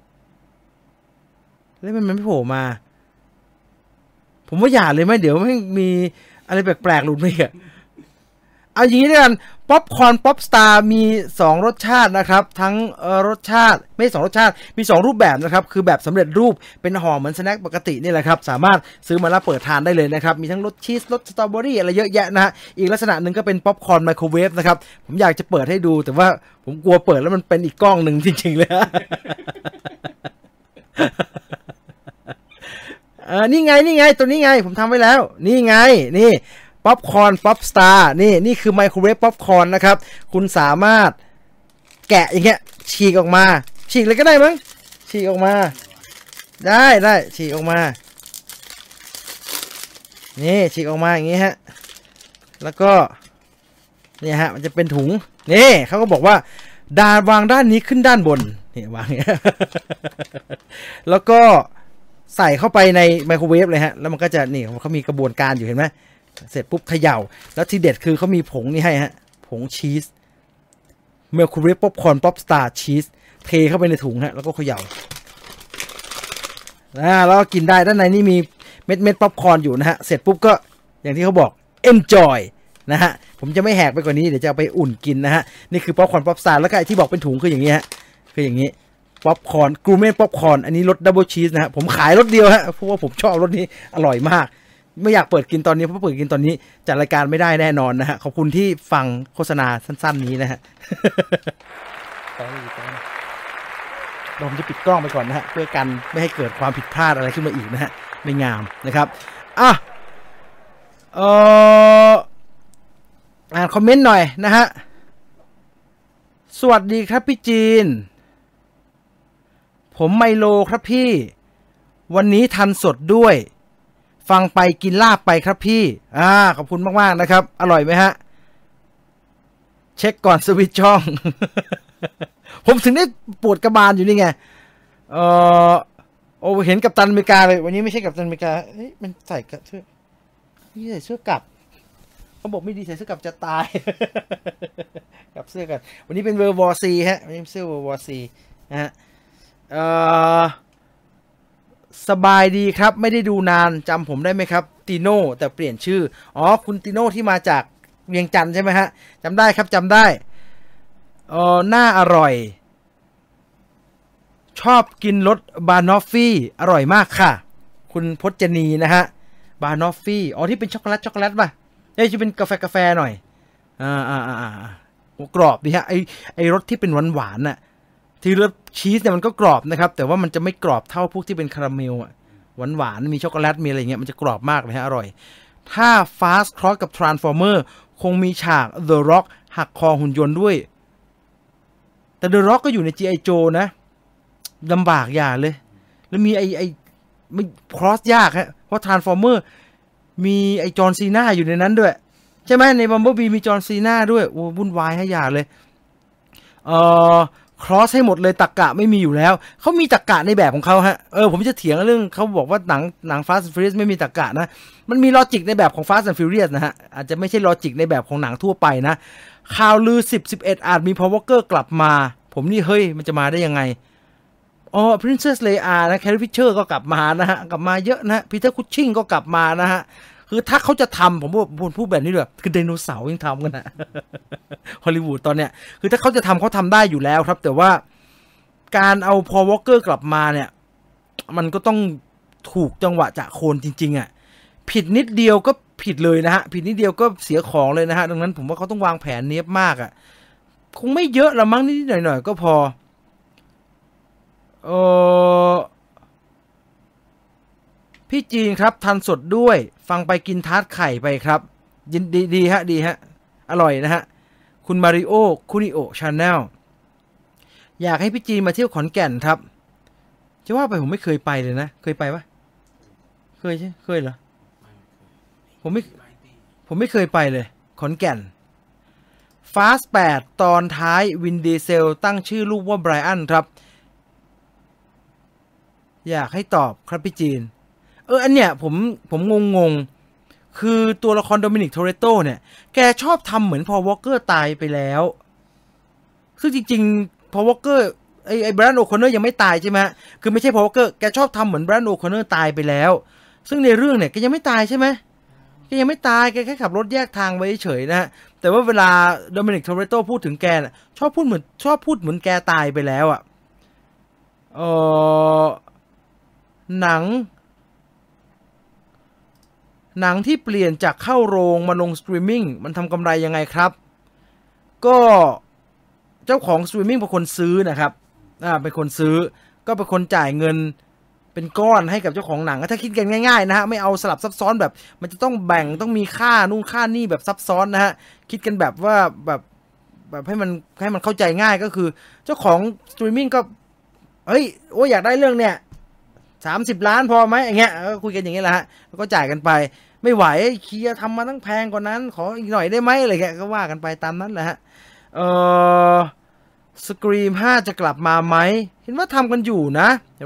[SPEAKER 1] แล้วมันไม่โผล่มาผมว่าอย่าเลยไหมเดี๋ยวไม่มีอะไรแปลกๆหลุดมาอีกเอาอย่างนี้ด้วยกันป๊อปคอร์นป๊อปสตาร์มี2รสชาตินะครับทั้งรสชาติไม่2รสชาติมี2รูปแบบนะครับคือแบบสำเร็จรูปเป็นห่อเหมือนสแน็คปกตินี่แหละครับสามารถซื้อมาแล้วเปิดทานได้เลยนะครับมีทั้งรสชีสรสสตรอเบอรี่อะไรเยอะแยะนะฮะอีกลักษณะหนึ่งก็เป็นป๊อปคอร์นไมโครเวฟนะครับผมอยากจะเปิดให้ดูแต่ว่าผมกลัวเปิดแล้วมันเป็นอีกกล้องหนึ่งจริงๆเลย นี่ไงตัวนี้ไงผมทำไว้แล้วนี่ไงนี่ป๊อปคอร์นป๊อปสตาร์นี่คือไมโครเวฟป๊อปคอร์นนะครับคุณสามารถแกะอย่างเงี้ยฉีกออกมาฉีกเลยก็ได้มั้งฉีกออกมาได้ฉีกออกมานี่ฉีกออกมาอย่างงี้ฮะแล้วก็เนี่ยฮะมันจะเป็นถุงนี่เขาก็บอกว่าวางด้านนี้ขึ้นด้านบนนี่วางอย่างเงี้ย แล้วก็ใส่เข้าไปในไมโครเวฟเลยฮะแล้วมันก็จะนี่เขามีกระบวนการอยู่เห็นไหมเสร็จปุ๊บเขย่าแล้วที่เด็ดคือเขามีผงนี่ให้ฮะผงชีสไมโครเวฟป๊อปคอร์นป๊อปสตาร์ชีสเทเข้าไปในถุงฮะแล้วก็เขย่าแล้วก็กินได้ด้านในนี่มีเม็ดป๊อปคอร์นอยู่นะฮะเสร็จปุ๊บก็อย่างที่เขาบอก enjoy นะฮะผมจะไม่แหกไปกว่านี้เดี๋ยวจะเอาไปอุ่นกินนะฮะนี่คือป๊อปคอร์นป๊อปสตาร์แล้วก็ไอที่บอกเป็นถุงคืออย่างนี้ฮะคืคืออย่างนี้ป๊อปคอร์นกรูเม่ป๊อปคอร์นอันนี้รสดับเบิลชีสนะฮะผมขายรสเดียวฮะเพราะว่าผมชอบรสนี้อร่อยมากไม่อยากเปิดกินตอนนี้เพราะเปิดกินตอนนี้จัดรายการไม่ได้แน่นอนนะฮะขอบคุณที่ฟังโฆษณาสั้นๆนี้นะฮะ ผมจะปิดกล้องไปก่อนนะฮะเพื่อกันไม่ให้เกิดความผิดพลาดอะไรขึ้นมาอีกนะฮะไม่งามนะครับอ่านคอมเมนต์หน่อยนะฮะสวัสดีครับพี่จีนผมไมโลครับพี่วันนี้ทันสดด้วยฟังไปกินลาบไปครับพี่ขอบคุณมากๆนะครับอร่อยไหมฮะเช็คก่อนสวิตช์ช่อง ผมถึงได้ปวดกระบาลอยู่นี่ไงเห็นกัปตันอเมริกาเลยวันนี้ไม่ใช่กัปตันอเมริกาเฮ้ยมันใส่เสื้อนี่ใส่เสื้อกลับเขาบอกไม่ดีใส่เสื้อกลับจะตาย กับเสื้อกันวันนี้เป็นเวอร์วอร์ซีฮะวันนี้เสื้อเวอร์วอร์ซีนะฮะสบายดีครับไม่ได้ดูนานจำผมได้ไหมครับติโน่แต่เปลี่ยนชื่อคุณติโน่ที่มาจากเวียงจันทร์ใช่ไหมฮะจำได้ครับจำได้หน้าอร่อยชอบกินรสบานอฟฟี่อร่อยมากค่ะคุณพจนีนะฮะบานอฟฟี่ที่เป็นช็อกโกแลตป่ะจะเป็นกาแฟหน่อยกรอบดีฮะไอรสที่เป็นหวานน่ะที่รสชีสเนี่ยมันก็กรอบนะครับแต่ว่ามันจะไม่กรอบเท่าพวกที่เป็นคาราเมลอ่ะหวานมีช็อกโกแลตมีอะไรเงี้ยมันจะกรอบมากเลยฮะอร่อยถ้า Fast Cross กับ Transformer คงมีฉาก The Rock หักคอหุ่นยนต์ด้วยแต่ The Rock ก็อยู่ใน G.I. Joe นะลำบากอย่างเลยแล้วมีไม่ cross ยากฮะเพราะ Transformer มีไอจอห์นซีนาอยู่ในนั้นด้วยใช่ไหมใน Bumblebee มีจอห์นซีนาด้วยโอ้วุ่นวายให้ยาเลยcross ให้หมดเลยตรรกะไม่มีอยู่แล้วเขามีตรรกะในแบบของเขาฮะผมจะเถียงเรื่องเขาบอกว่าหนัง Fast and Furious ไม่มีตรรกะนะมันมีลอจิกในแบบของ Fast and Furious นะฮะอาจจะไม่ใช่ลอจิกในแบบของหนังทั่วไปนะข่าวลือ10-11อาจมี Paul Walker กลับมาผมนี่เฮ้ยมันจะมาได้ยังไงPrincess Leia นะ Carrie Fisher ก็กลับมานะฮะกลับมาเยอะนะ Peter Cushing ก็กลับมานะฮะคือถ้าเขาจะทำผมพูดแบบนี้เลยคือไดโนเสาร์ยังทำกันนะ ฮอลลีวูดตอนเนี้ยคือถ้าเขาจะทำเขาทำได้อยู่แล้วครับแต่ว่าการเอาพอล วอลเกอร์กลับมาเนี่ยมันก็ต้องถูกจังหวะจะโคนจริงๆอ่ะผิดนิดเดียวก็ผิดเลยนะฮะผิดนิดเดียวก็เสียของเลยนะฮะดังนั้นผมว่าเขาต้องวางแผนเนี้ยบมากอ่ะคงไม่เยอะละมั้งนิดหน่อยๆก็พอพี่จีนครับทันสดด้วยฟังไปกินทาร์ตไข่ไปครับยินดีฮะดีฮะอร่อยนะฮะคุณมาริโอคุนิโอชาแนลอยากให้พี่จีนมาเที่ยวขอนแก่นครับจะว่าไปผมไม่เคยไปเลยนะเคยไปปะเคยใช่เคยเหรอผมไม่เคยไปเลยขอนแก่น Fast 8 ตอนท้ายวินดีเซลตั้งชื่อลูกว่าไบรอันครับอยากให้ตอบครับพี่จีนอันเนี้ยผมงงคือตัวละครโดมินิก โทเรโตเนี่ยแกชอบทำเหมือนพอล วอลเกอร์ตายไปแล้วซึ่งจริงๆพอล วอลเกอร์ไอ้ไบรอัน โอคอนเนอร์ยังไม่ตายใช่ไหมคือไม่ใช่พอล วอลเกอร์แกชอบทำเหมือนไบรอัน โอคอนเนอร์ตายไปแล้วซึ่งในเรื่องเนี่ยแกยังไม่ตายใช่ไหมแกยังไม่ตายแกแค่ขับรถแยกทางไว้เฉยนะฮะแต่ว่าเวลาโดมินิก โทเรโตพูดถึงแกน่ะชอบพูดเหมือนแกตายไปแล้วอ่ะหนังที่เปลี่ยนจากเข้าโรงมาลงสตรีมมิ่งมันทำกำไรยังไงครับก็เจ้าของสตรีมมิ่งเป็นคนซื้อนะครับเป็นคนซื้อก็เป็นคนจ่ายเงินเป็นก้อนให้กับเจ้าของหนังถ้าคิดกันง่ายๆนะฮะไม่เอาสลับซับซ้อนแบบมันจะต้องแบ่งต้องมีค่านู่นค่านี่แบบซับซ้อนนะฮะคิดกันแบบว่าแบบให้มันเข้าใจง่ายก็คือเจ้าของสตรีมมิ่งก็เฮ้ยอยากได้เรื่องเนี้ย30 ล้านพอไหมอย่างเงี้ยก็คุยกันอย่างเงี้ยแหละฮะแล้วก็จ่ายกันไปไม่ไหวเคลียร์ทำมาตั้งแพงกว่านั้นขออีกหน่อยได้ไหมอะไรเงี้ยก็ว่ากันไปตามนั้นแหละฮะสกรีม5จะกลับมาไหมเห็นว่าทำกันอยู่นะ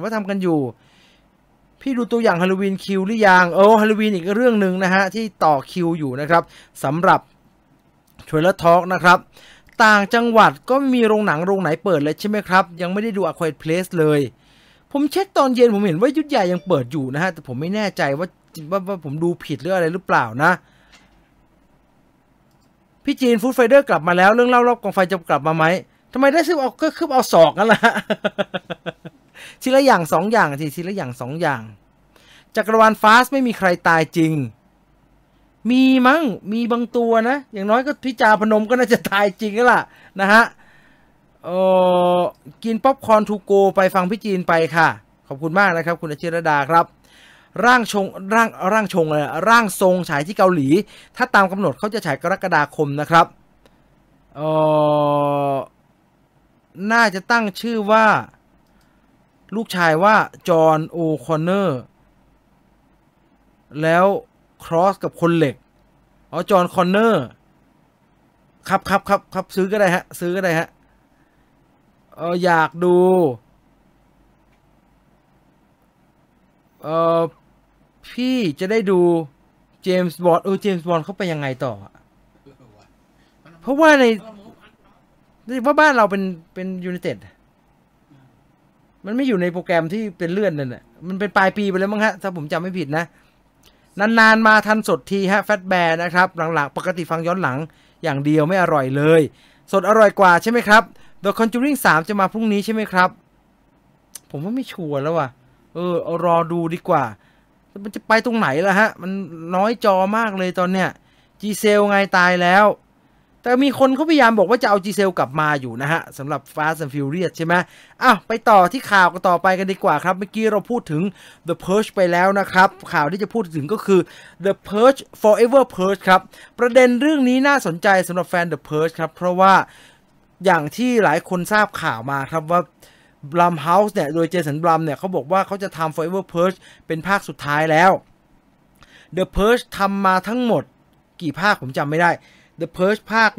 [SPEAKER 1] พี่ดูตัวอย่างฮาโลวีนคิวหรือยังฮาโลวีนอีกเรื่องหนึ่งนะฮะที่ต่อคิวอยู่นะครับสำหรับเทรลเลอร์ทอล์กนะครับต่างจังหวัดก็มีโรงหนังโรงไหนเปิดเลยใช่ไหมครับยังไม่ได้ดู A Quiet Place เลยผมเช็คตอนเย็นผมเห็นว่ายุทธใหญ่ยังเปิดอยู่นะฮะแต่ผมไม่แน่ใจว่าผมดูผิดหรืออะไรหรือเปล่านะพี่จีนฟู้ดไฟเดอร์กลับมาแล้วเรื่องเล่ารอบกองไฟจะกลับมาไหมทำไมได้ซื้อเอาก็คือเอาศอกกันล่ะ ทีละอย่าง2 อย่างทีละอย่าง2 อย่างจักรวาลฟาสไม่มีใครตายจริงมีมั้งมีบางตัวนะอย่างน้อยก็พี่จาพนมก็น่าจะตายจริงแล้วล่ะนะฮะกินป๊อปคอร์นทูโกไปฟังพี่จีนไปค่ะขอบคุณมากนะครับคุณอาชิรดาครับร่างทรงฉายที่เกาหลีถ้าตามกำหนดเขาจะฉายกรกฎาคมนะครับน่าจะตั้งชื่อว่าลูกชายว่าจอห์นโอคอนเนอร์แล้วครอสกับคนเหล็กจอห์นคอนเนอร์ครับซื้อก็ได้ฮะอยากดูพี่จะได้ดูเจมส์บอนด์เจมส์บอนด์เขาไปยังไงต่อเพราะว่าในว่าบ้านเราเป็นยูไนเต็ดมันไม่อยู่ในโปรแกรมที่เป็นเลื่อนนั่นแหละมันเป็นปลายปีไปแล้วมั้งฮะถ้าผมจำไม่ผิดนะนานๆมาทันสดทีฮะแฟตแบร์นะครับหลังๆปกติฟังย้อนหลังอย่างเดียวไม่อร่อยเลยสดอร่อยกว่าใช่ไหมครับ The Conjuring 3จะมาพรุ่งนี้ใช่ไหมครับผมว่าไม่ชัวร์แล้วว่ะเอารอดูดีกว่ามันจะไปตรงไหนล่ะฮะมันน้อยจอมากเลยตอนเนี้ยจีเซลไงตายแล้วแต่มีคนเขาพยายามบอกว่าจะเอาจีเซลกลับมาอยู่นะฮะสำหรับ Fast and Furious ใช่ไหมไปต่อที่ข่าวกันต่อไปกันดีกว่าครับเมื่อกี้เราพูดถึง The Purge ไปแล้วนะครับข่าวที่จะพูดถึงก็คือ The Purge Forever Purge ครับประเด็นเรื่องนี้น่าสนใจสำหรับแฟน The Purge ครับเพราะว่าอย่างที่หลายคนทราบข่าวมาครับว่าBlumhouse เนี่ยโดยเจสัน บลัมเนี่ยเขาบอกว่าเขาจะทำ Forever Purge เป็นภาคสุดท้ายแล้ว The Purge ทำมาทั้งหมดกี่ภาคผมจำไม่ได้ The Purge ภาค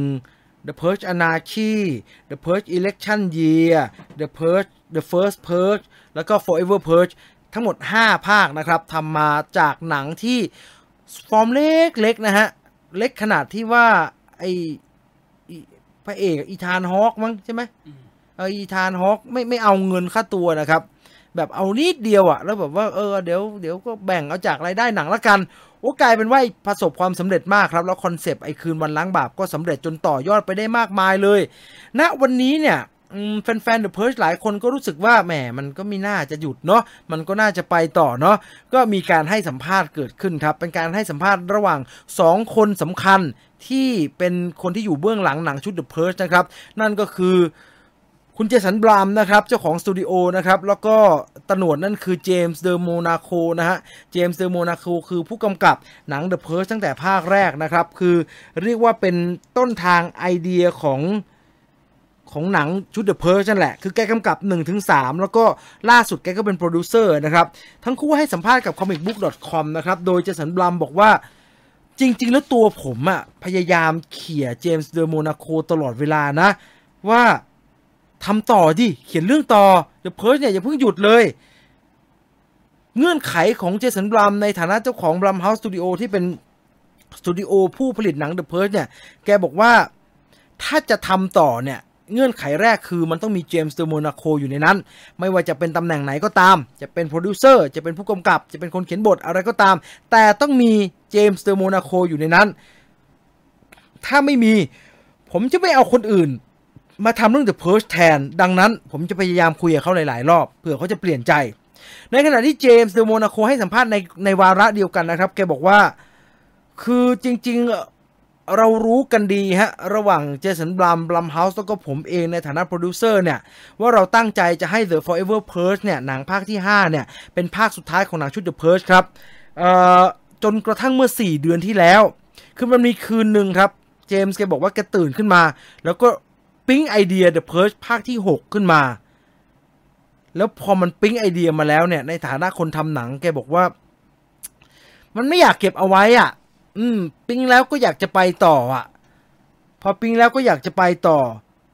[SPEAKER 1] 1 The Purge Anarchy The Purge Election Year The Purge The First Purge แล้วก็ Forever Purge ทั้งหมด5ภาคนะครับทำมาจากหนังที่ฟอร์มเล็กๆนะฮะเล็กขนาดที่ว่าไอพระเอกอีธานฮอคมั้งใช่ไหมอีธานฮอคไม่เอาเงินค่าตัวนะครับแบบเอานิดเดียวแล้วแบบว่าเดี๋ยวก็แบ่งเอาจากรายได้หนังละกันกลายเป็นว่าประสบความสำเร็จมากครับแล้วคอนเซปต์ไอ้คืนวันล้างบาปก็สำเร็จจนต่อยอดไปได้มากมายเลยณวันนี้เนี่ยแฟนๆ The Purge หลายคนก็รู้สึกว่าแหมมันก็ไม่น่าจะหยุดเนาะมันก็น่าจะไปต่อเนาะก็มีการให้สัมภาษณ์เกิดขึ้นครับเป็นการให้สัมภาษณ์ระหว่าง2คนสำคัญที่เป็นคนที่อยู่เบื้องหลังหนังชุด The Purge นะครับนั่นก็คือคุณเจสัน บลัมนะครับเจ้าของสตูดิโอนะครับแล้วก็ตำรวจนั่นคือเจมส์ เดอโมนาโคนะฮะเจมส์ เดอโมนาโคคือผู้กำกับหนัง The Purge ตั้งแต่ภาคแรกนะครับคือเรียกว่าเป็นต้นทางไอเดียของหนังชุด The Purge นั่นแหละคือแกกำกับ 1-3 แล้วก็ล่าสุดแกก็เป็นโปรดิวเซอร์นะครับทั้งคู่ให้สัมภาษณ์กับ comicbook.com นะครับโดยเจสัน บลัมบอกว่าจริงๆแล้วตัวผมพยายามเขี่ยเจมส์ เดอโมนาโคตลอดเวลานะว่าทำต่อดิเขียนเรื่องต่อ The Purge เนี่ยอย่าเพิ่งหยุดเลยเงื่อนไขของเจสัน บลัมในฐานะเจ้าของ Blumhouse Studio ที่เป็นสตูดิโอผู้ผลิตหนัง The Purge เนี่ยแกบอกว่าถ้าจะทำต่อเนี่ยเงื่อนไขแรกคือมันต้องมีเจมส์ เดอโมนาโคอยู่ในนั้นไม่ว่าจะเป็นตำแหน่งไหนก็ตามจะเป็นโปรดิวเซอร์จะเป็นผู้กำกับจะเป็นคนเขียนบทอะไรก็ตามแต่ต้องมีเจมส์ เดอโมนาโคอยู่ในนั้นถ้าไม่มีผมจะไม่เอาคนอื่นมาทำเรื่อง The Purge แทนดังนั้นผมจะพยายามคุยกับเขาหลายๆรอบเผื่อเขาจะเปลี่ยนใจในขณะที่เจมส์ เดอโมนาโคให้สัมภาษณ์ในวาระเดียวกันนะครับแกบอกว่าคือจริงๆเรารู้กันดีฮะระหว่างเจสัน บลัมเฮาส์แล้วก็ผมเองในฐานะโปรดิวเซอร์เนี่ยว่าเราตั้งใจจะให้ The Forever Purge เนี่ยหนังภาคที่5เนี่ยเป็นภาคสุดท้ายของหนังชุด The Purge ครับจนกระทั่งเมื่อ4 เดือนที่แล้วคือมันมีคืนหนึ่งครับเจมส์แกบอกว่าแกตื่นขึ้นมาแล้วก็ปิ๊งไอเดีย The Purge ภาคที่6ขึ้นมาแล้วพอมันปิ๊งไอเดียมาแล้วเนี่ยในฐานะคนทำหนังแกบอกว่ามันไม่อยากเก็บเอาไว้ปิ๊งแล้วก็อยากจะไปต่อพอปิ๊งแล้วก็อยากจะไปต่อ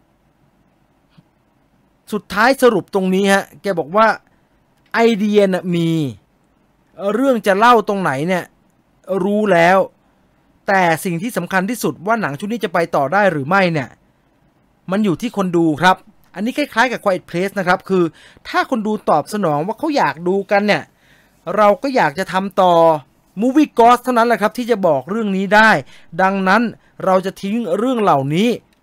[SPEAKER 1] สุดท้ายสรุปตรงนี้ฮะแกบอกว่าไอเดียน่ะมีเรื่องจะเล่าตรงไหนเนี่ยรู้แล้วแต่สิ่งที่สำคัญที่สุดว่าหนังชุดนี้จะไปต่อได้หรือไม่เนี่ยมันอยู่ที่คนดูครับอันนี้คล้ายๆกับ Quiet Place นะครับคือถ้าคนดูตอบสนองว่าเขาอยากดูกันเนี่ยเราก็อยากจะทำต่อ Movie Ghost เท่านั้นแหละครับที่จะบอกเรื่องนี้ได้ดังนั้นเราจะทิ้งเรื่องเหล่านี้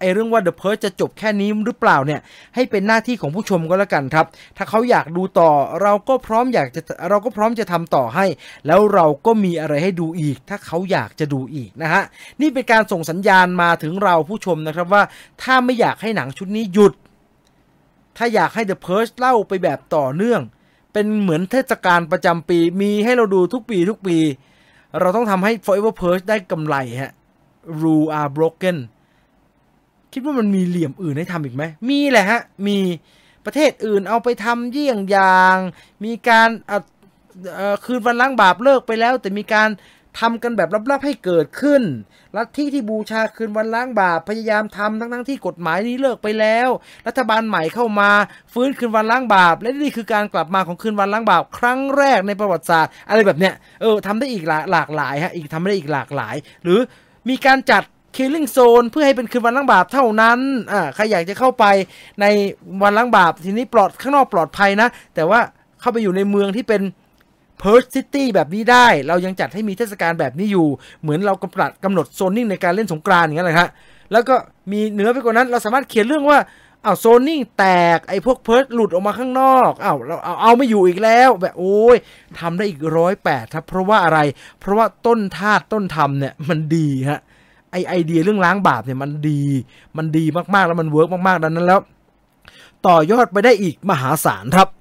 [SPEAKER 1] ไอ้เรื่องว่า The Purge จะจบแค่นี้หรือเปล่าเนี่ยให้เป็นหน้าที่ของผู้ชมก็แล้วกันครับถ้าเขาอยากดูต่อเราก็พร้อมจะทำต่อให้แล้วเราก็มีอะไรให้ดูอีกถ้าเขาอยากจะดูอีกนะฮะนี่เป็นการส่งสัญญาณมาถึงเราผู้ชมนะครับว่าถ้าไม่อยากให้หนังชุดนี้หยุดถ้าอยากให้ The Purge เล่าไปแบบต่อเนื่องเป็นเหมือนเทศกาลประจำปีมีให้เราดูทุกปีเราต้องทำให้ Forever Purge ได้กำไรฮะ Rule are broken คิดว่ามันมีเหลี่ยมอื่นให้ทำอีกไหมมีแหละฮะมีประเทศอื่นเอาไปทำเยี่ยงอย่างมีการคืนวันล้างบาปเลิกไปแล้วแต่มีการทำกันแบบลับๆให้เกิดขึ้นลัทธิที่บูชาคืนวันล้างบาปพยายามทำทั้งที่กฎหมายนี้เลิกไปแล้วรัฐบาลใหม่เข้ามาฟื้นคืนวันล้างบาปและนี่คือการกลับมาของคืนวันล้างบาปครั้งแรกในประวัติศาสตร์อะไรแบบเนี้ยทำได้อีกหลากหลายฮะทำได้อีกหลากหลายหรือมีการจัดKilling Zone เพื่อให้เป็นคืนวันล้างบาปเท่านั้นใครอยากจะเข้าไปในวันล้างบาปทีนี้ข้างนอกปลอดภัยนะแต่ว่าเข้าไปอยู่ในเมืองที่เป็นPurge City แบบนี้ได้เรายังจัดให้มีเทศกาลแบบนี้อยู่เหมือนเรากำหนดโซนนิ่งในการเล่นสงกรานต์อย่างนั้นเลยฮะแล้วก็มีเหนือไปกว่านั้นเราสามารถเขียนเรื่องว่าโซนนิ่งแตกไอ้พวกเพิร์ชหลุดออกมาข้างนอกเราเอาไม่อยู่อีกแล้วแบบโอ้ยทำได้อีก108ครับเพราะว่าอะไรเพราะว่าต้นธรรมเนี่ยมันดีฮะไอเดียเรื่องล้างบาปเนี่ยมันดีมากๆแล้วมันเวิร์กมากๆดังนั้นแล้วต่อยอดไปได้อีกมหาศาลครับ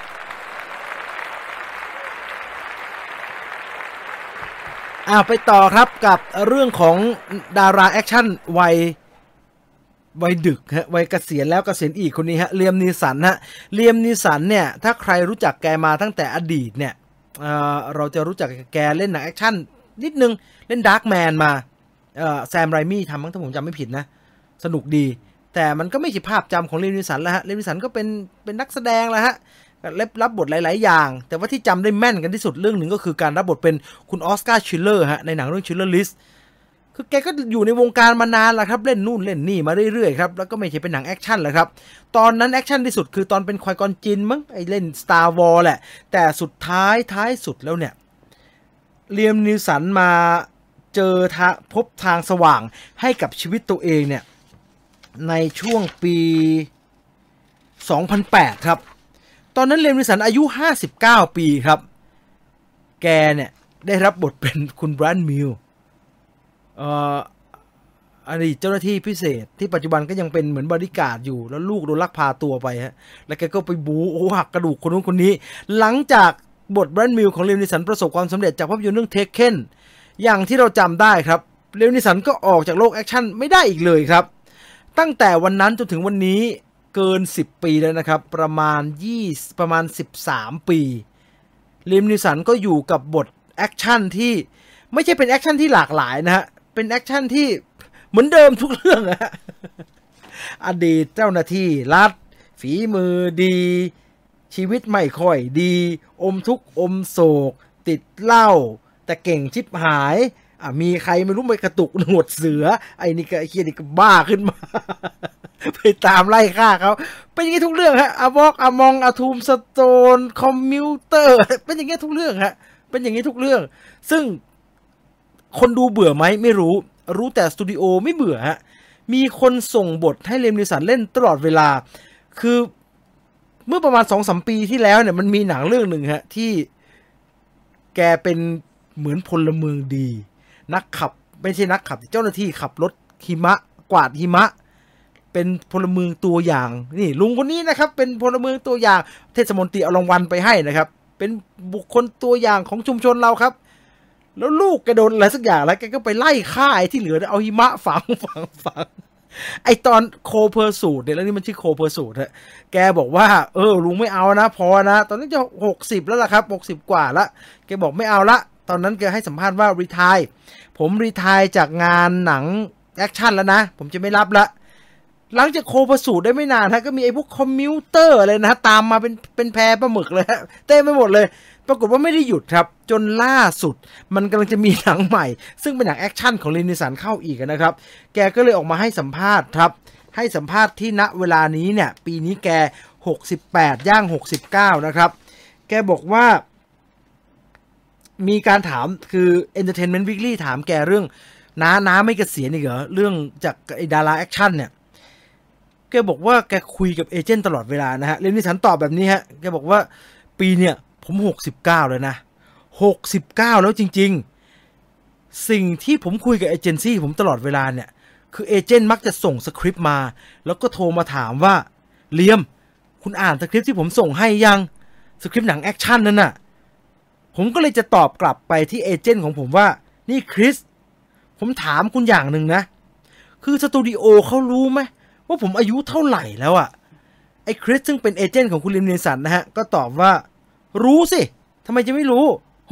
[SPEAKER 1] ไปต่อครับกับเรื่องของดาราแอคชั่นวัยดึกฮะวัยเกษียณแล้วเกษียณอีกคนนี้ฮะเลียมนีสันฮะเลียมนีสันเนี่ยถ้าใครรู้จักแกมาตั้งแต่อดีตเนี่ยเราจะรู้จักแกเล่นหนังแอคชั่นนิดนึงเล่นดาร์กแมนมาแซมไรมี่ทำมั้งถ้าผมจำไม่ผิดนะสนุกดีแต่มันก็ไม่ใช่ภาพจำของเลียมนีสันแล้วฮะเลียมนีสันก็เป็นนักแสดงแล้วฮะรับบทหลายๆอย่างแต่ว่าที่จำได้แม่นกันที่สุดเรื่องหนึ่งก็คือการรับบทเป็นคุณออสการ์ชิลเลอร์ฮะในหนังเรื่อง Schindler's List คือแกก็อยู่ในวงการมานานแล้วครับเล่นนู่นเล่นนี่มาเรื่อยๆครับแล้วก็ไม่ใช่เป็นหนังแอคชั่นแหละครับตอนนั้นแอคชั่นที่สุดคือตอนเป็นควายกอนจินมั้งไอเล่น Star Wars แหละแต่สุดท้ายสุดแล้วเนี่ยเลียมนีสันมาเจอพบทางสว่างให้กับชีวิตตัวเองเนี่ยในช่วงปี 2008 ครับตอนนั้นเลียมนีสันอายุ59 ปีครับแกเนี่ยได้รับบทเป็นคุณแบรนด์มิลอดีตเจ้าหน้าที่พิเศษที่ปัจจุบันก็ยังเป็นเหมือนบอดี้การ์ดอยู่แล้วลูกโดนลักพาตัวไปฮะแล้วแกก็ไปบู๊หักกระดูกคนนู้นคนนี้หลังจากบทแบรนด์มิลของเลียมนีสันประสบความสำเร็จจากภาพยนตร์เรื่องเทคเคนอย่างที่เราจำได้ครับเลียมนีสันก็ออกจากโลกแอคชั่นไม่ได้อีกเลยครับตั้งแต่วันนั้นจนถึงวันนี้เกิน10 ปีแล้วนะครับประมาณ13 ปีเลียมนีสันก็อยู่กับบทแอคชั่นที่ไม่ใช่เป็นแอคชั่นที่หลากหลายนะฮะเป็นแอคชั่นที่เหมือนเดิมทุกเรื่องฮะอดีตเจ้าหน้าที่รัฐฝีมือดีชีวิตไม่ค่อยดีอมทุกข์อมโศกติดเหล้าแต่เก่งชิบหายมีใครไม่รู้ไปกระตุกหนวดเสือไอ้นี่ก็ไอ้เคียนี่ก็บ้าขึ้นมา ไปตามไล่ฆ่าเขาเป็นอย่างนี้ทุกเรื่องฮะอวอกอมองอทูมสโตนคอมมิวเตอร์เป็นอย่างนี้ทุกเรื่องฮะเป็นอย่างนี้ทุกเรื่องซึ่งคนดูเบื่อไหมไม่รู้แต่สตูดิโอไม่เบื่อฮะมีคนส่งบทให้เลียมนีสันเล่นตลอดเวลาคือเมื่อประมาณ 2-3 ปีที่แล้วเนี่ยมันมีหนังเรื่องหนึ่งฮะที่แกเป็นเหมือนพลเมืองดีนักขับไม่ใช่นักขับเจ้าหน้าที่ขับรถหิมะกวาดหิมะเป็นพลเมืองตัวอย่างนี่ลุงคนนี้นะครับเป็นพลเมืองตัวอย่างเทศมนตรีเอารางวัลไปให้นะครับเป็นบุคคลตัวอย่างของชุมชนเราครับแล้วลูกแกโดนอะไรสักอย่างแล้วแกก็ไปไล่ฆ่าไอ้ที่เหลือเอาหิมะฝังไอตอนโคเพอร์สูตเนี่ยแล้วนี่มันชื่อโคเพอร์สูตฮะแกบอกว่าลุงไม่เอานะพอนะตอนนี้จะ60แล้วล่ะครับ60กว่าละแกบอกไม่เอาละตอนนั้นแกให้สัมภาษณ์ว่ารีไทร์ผมรีไทร์จากงานหนังแอคชั่นแล้วนะผมจะไม่รับละหลังจากโคเพอร์สูตได้ไม่นานฮะก็มีไอ้พวกคอมมิวเตอร์อะไรนะตามมาเป็นแพรปลาหมึกเลยฮะเต็มไปหมดเลยปรากฏว่าไม่ได้หยุดครับจนล่าสุดมันกำลังจะมีหนังใหม่ซึ่งเป็นหนังแอคชั่นของเลียมนีสันเข้าอีกนะครับแกก็เลยออกมาให้สัมภาษณ์ครับให้สัมภาษณ์ที่ณเวลานี้เนี่ยปีนี้แก68ย่าง69นะครับแกบอกว่ามีการถามคือ Entertainment Weekly ถามแกเรื่องน้าไม่เกษียณอีกเหรอเรื่องจากไอ้ดาราแอคชั่นเนี่ยบอกว่าแกคุยกับเอเจนต์ตลอดเวลานะฮะเรนนิสันตอบแบบนี้ฮะแกบอกว่าปีเนี่ยผม69แล้วนะ69แล้วจริงๆสิ่งที่ผมคุยกับเอเจนซี่ผมตลอดเวลาเนี่ยคือเอเจนต์มักจะส่งสคริปต์มาแล้วก็โทรมาถามว่าเลียมคุณอ่านสคริปต์ที่ผมส่งให้ยังสคริปต์หนังแอคชั่นนั่นน่ะผมก็เลยจะตอบกลับไปที่เอเจนต์ของผมว่านี่คริสผมถามคุณอย่างหนึ่งนะคือสตูดิโอเขารู้ไหมว่าผมอายุเท่าไหร่แล้วอะไอ้คริสซึ่งเป็นเอเจนต์ของคุณลิมเนสันนะฮะก็ตอบว่ารู้สิทำไมจะไม่รู้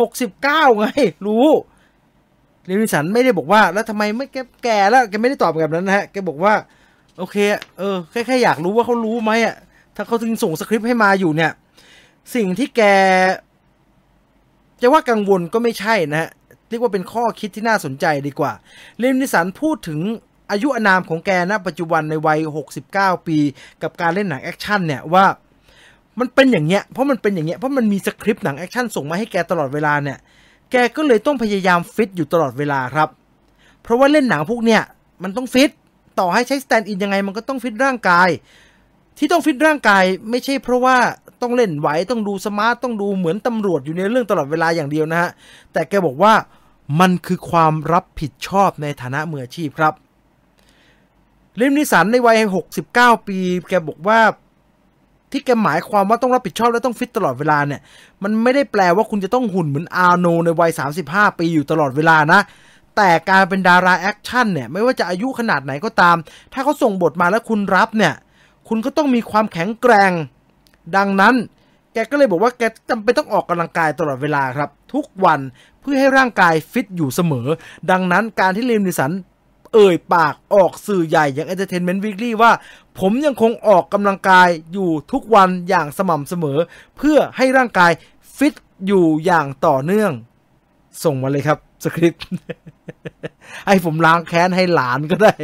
[SPEAKER 1] 69ไงรู้ลิมเนสันไม่ได้บอกว่าแล้วทำไมไม่แก่แล้วแกไม่ได้ตอบแบบนั้นนะฮะแกบอกว่าโอเคแค่อยากรู้ว่าเขารู้ไหมอะถ้าเขาถึงส่งสคริปต์ให้มาอยู่เนี่ยสิ่งที่แกจะว่ากังวลก็ไม่ใช่นะฮะเรียกว่าเป็นข้อคิดที่น่าสนใจดีกว่าลิมเนสันพูดถึงอายุอานามของแกณปัจจุบันในวัย69ปีกับการเล่นหนังแอคชั่นเนี่ยว่ามันเป็นอย่างเงี้ยเพราะมันมีสคริปต์หนังแอคชั่นส่งมาให้แกตลอดเวลาเนี่ยแกก็เลยต้องพยายามฟิตอยู่ตลอดเวลาครับเพราะว่าเล่นหนังพวกเนี้ยมันต้องฟิตต่อให้ใช้สแตนด์อินยังไงมันก็ต้องฟิตร่างกายที่ต้องฟิตร่างกายไม่ใช่เพราะว่าต้องเล่นไหวต้องดูสมาร์ทต้องดูเหมือนตำรวจอยู่ในเรื่องตลอดเวลาอย่างเดียวนะฮะแต่แกบอกว่ามันคือความรับผิดชอบในฐานะมืออาชีพครับลิมนิสันในวัย69ปีแกบอกว่าที่แกหมายความว่าต้องรับผิดชอบและต้องฟิตตลอดเวลาเนี่ยมันไม่ได้แปลว่าคุณจะต้องหุ่นเหมือนอาร์โนในวัย35ปีอยู่ตลอดเวลานะแต่การเป็นดาราแอคชั่นเนี่ยไม่ว่าจะอายุขนาดไหนก็ตามถ้าเขาส่งบทมาแล้วคุณรับเนี่ยคุณก็ต้องมีความแข็งแกร่งดังนั้นแกก็เลยบอกว่าแกจำเป็นต้องออกกำลังกายตลอดเวลาครับทุกวันเพื่อให้ร่างกายฟิตอยู่เสมอดังนั้นการที่ลิมนิสันเอ่ยปากออกสื่อใหญ่อย่าง Entertainment Weekly ว่าผมยังคงออกกำลังกายอยู่ทุกวันอย่างสม่ำเสมอเพื่อให้ร่างกายฟิตอยู่อย่างต่อเนื่องส่งมาเลยครับสคริปต์ ให้ผมล้างแค้นให้หลานก็ได้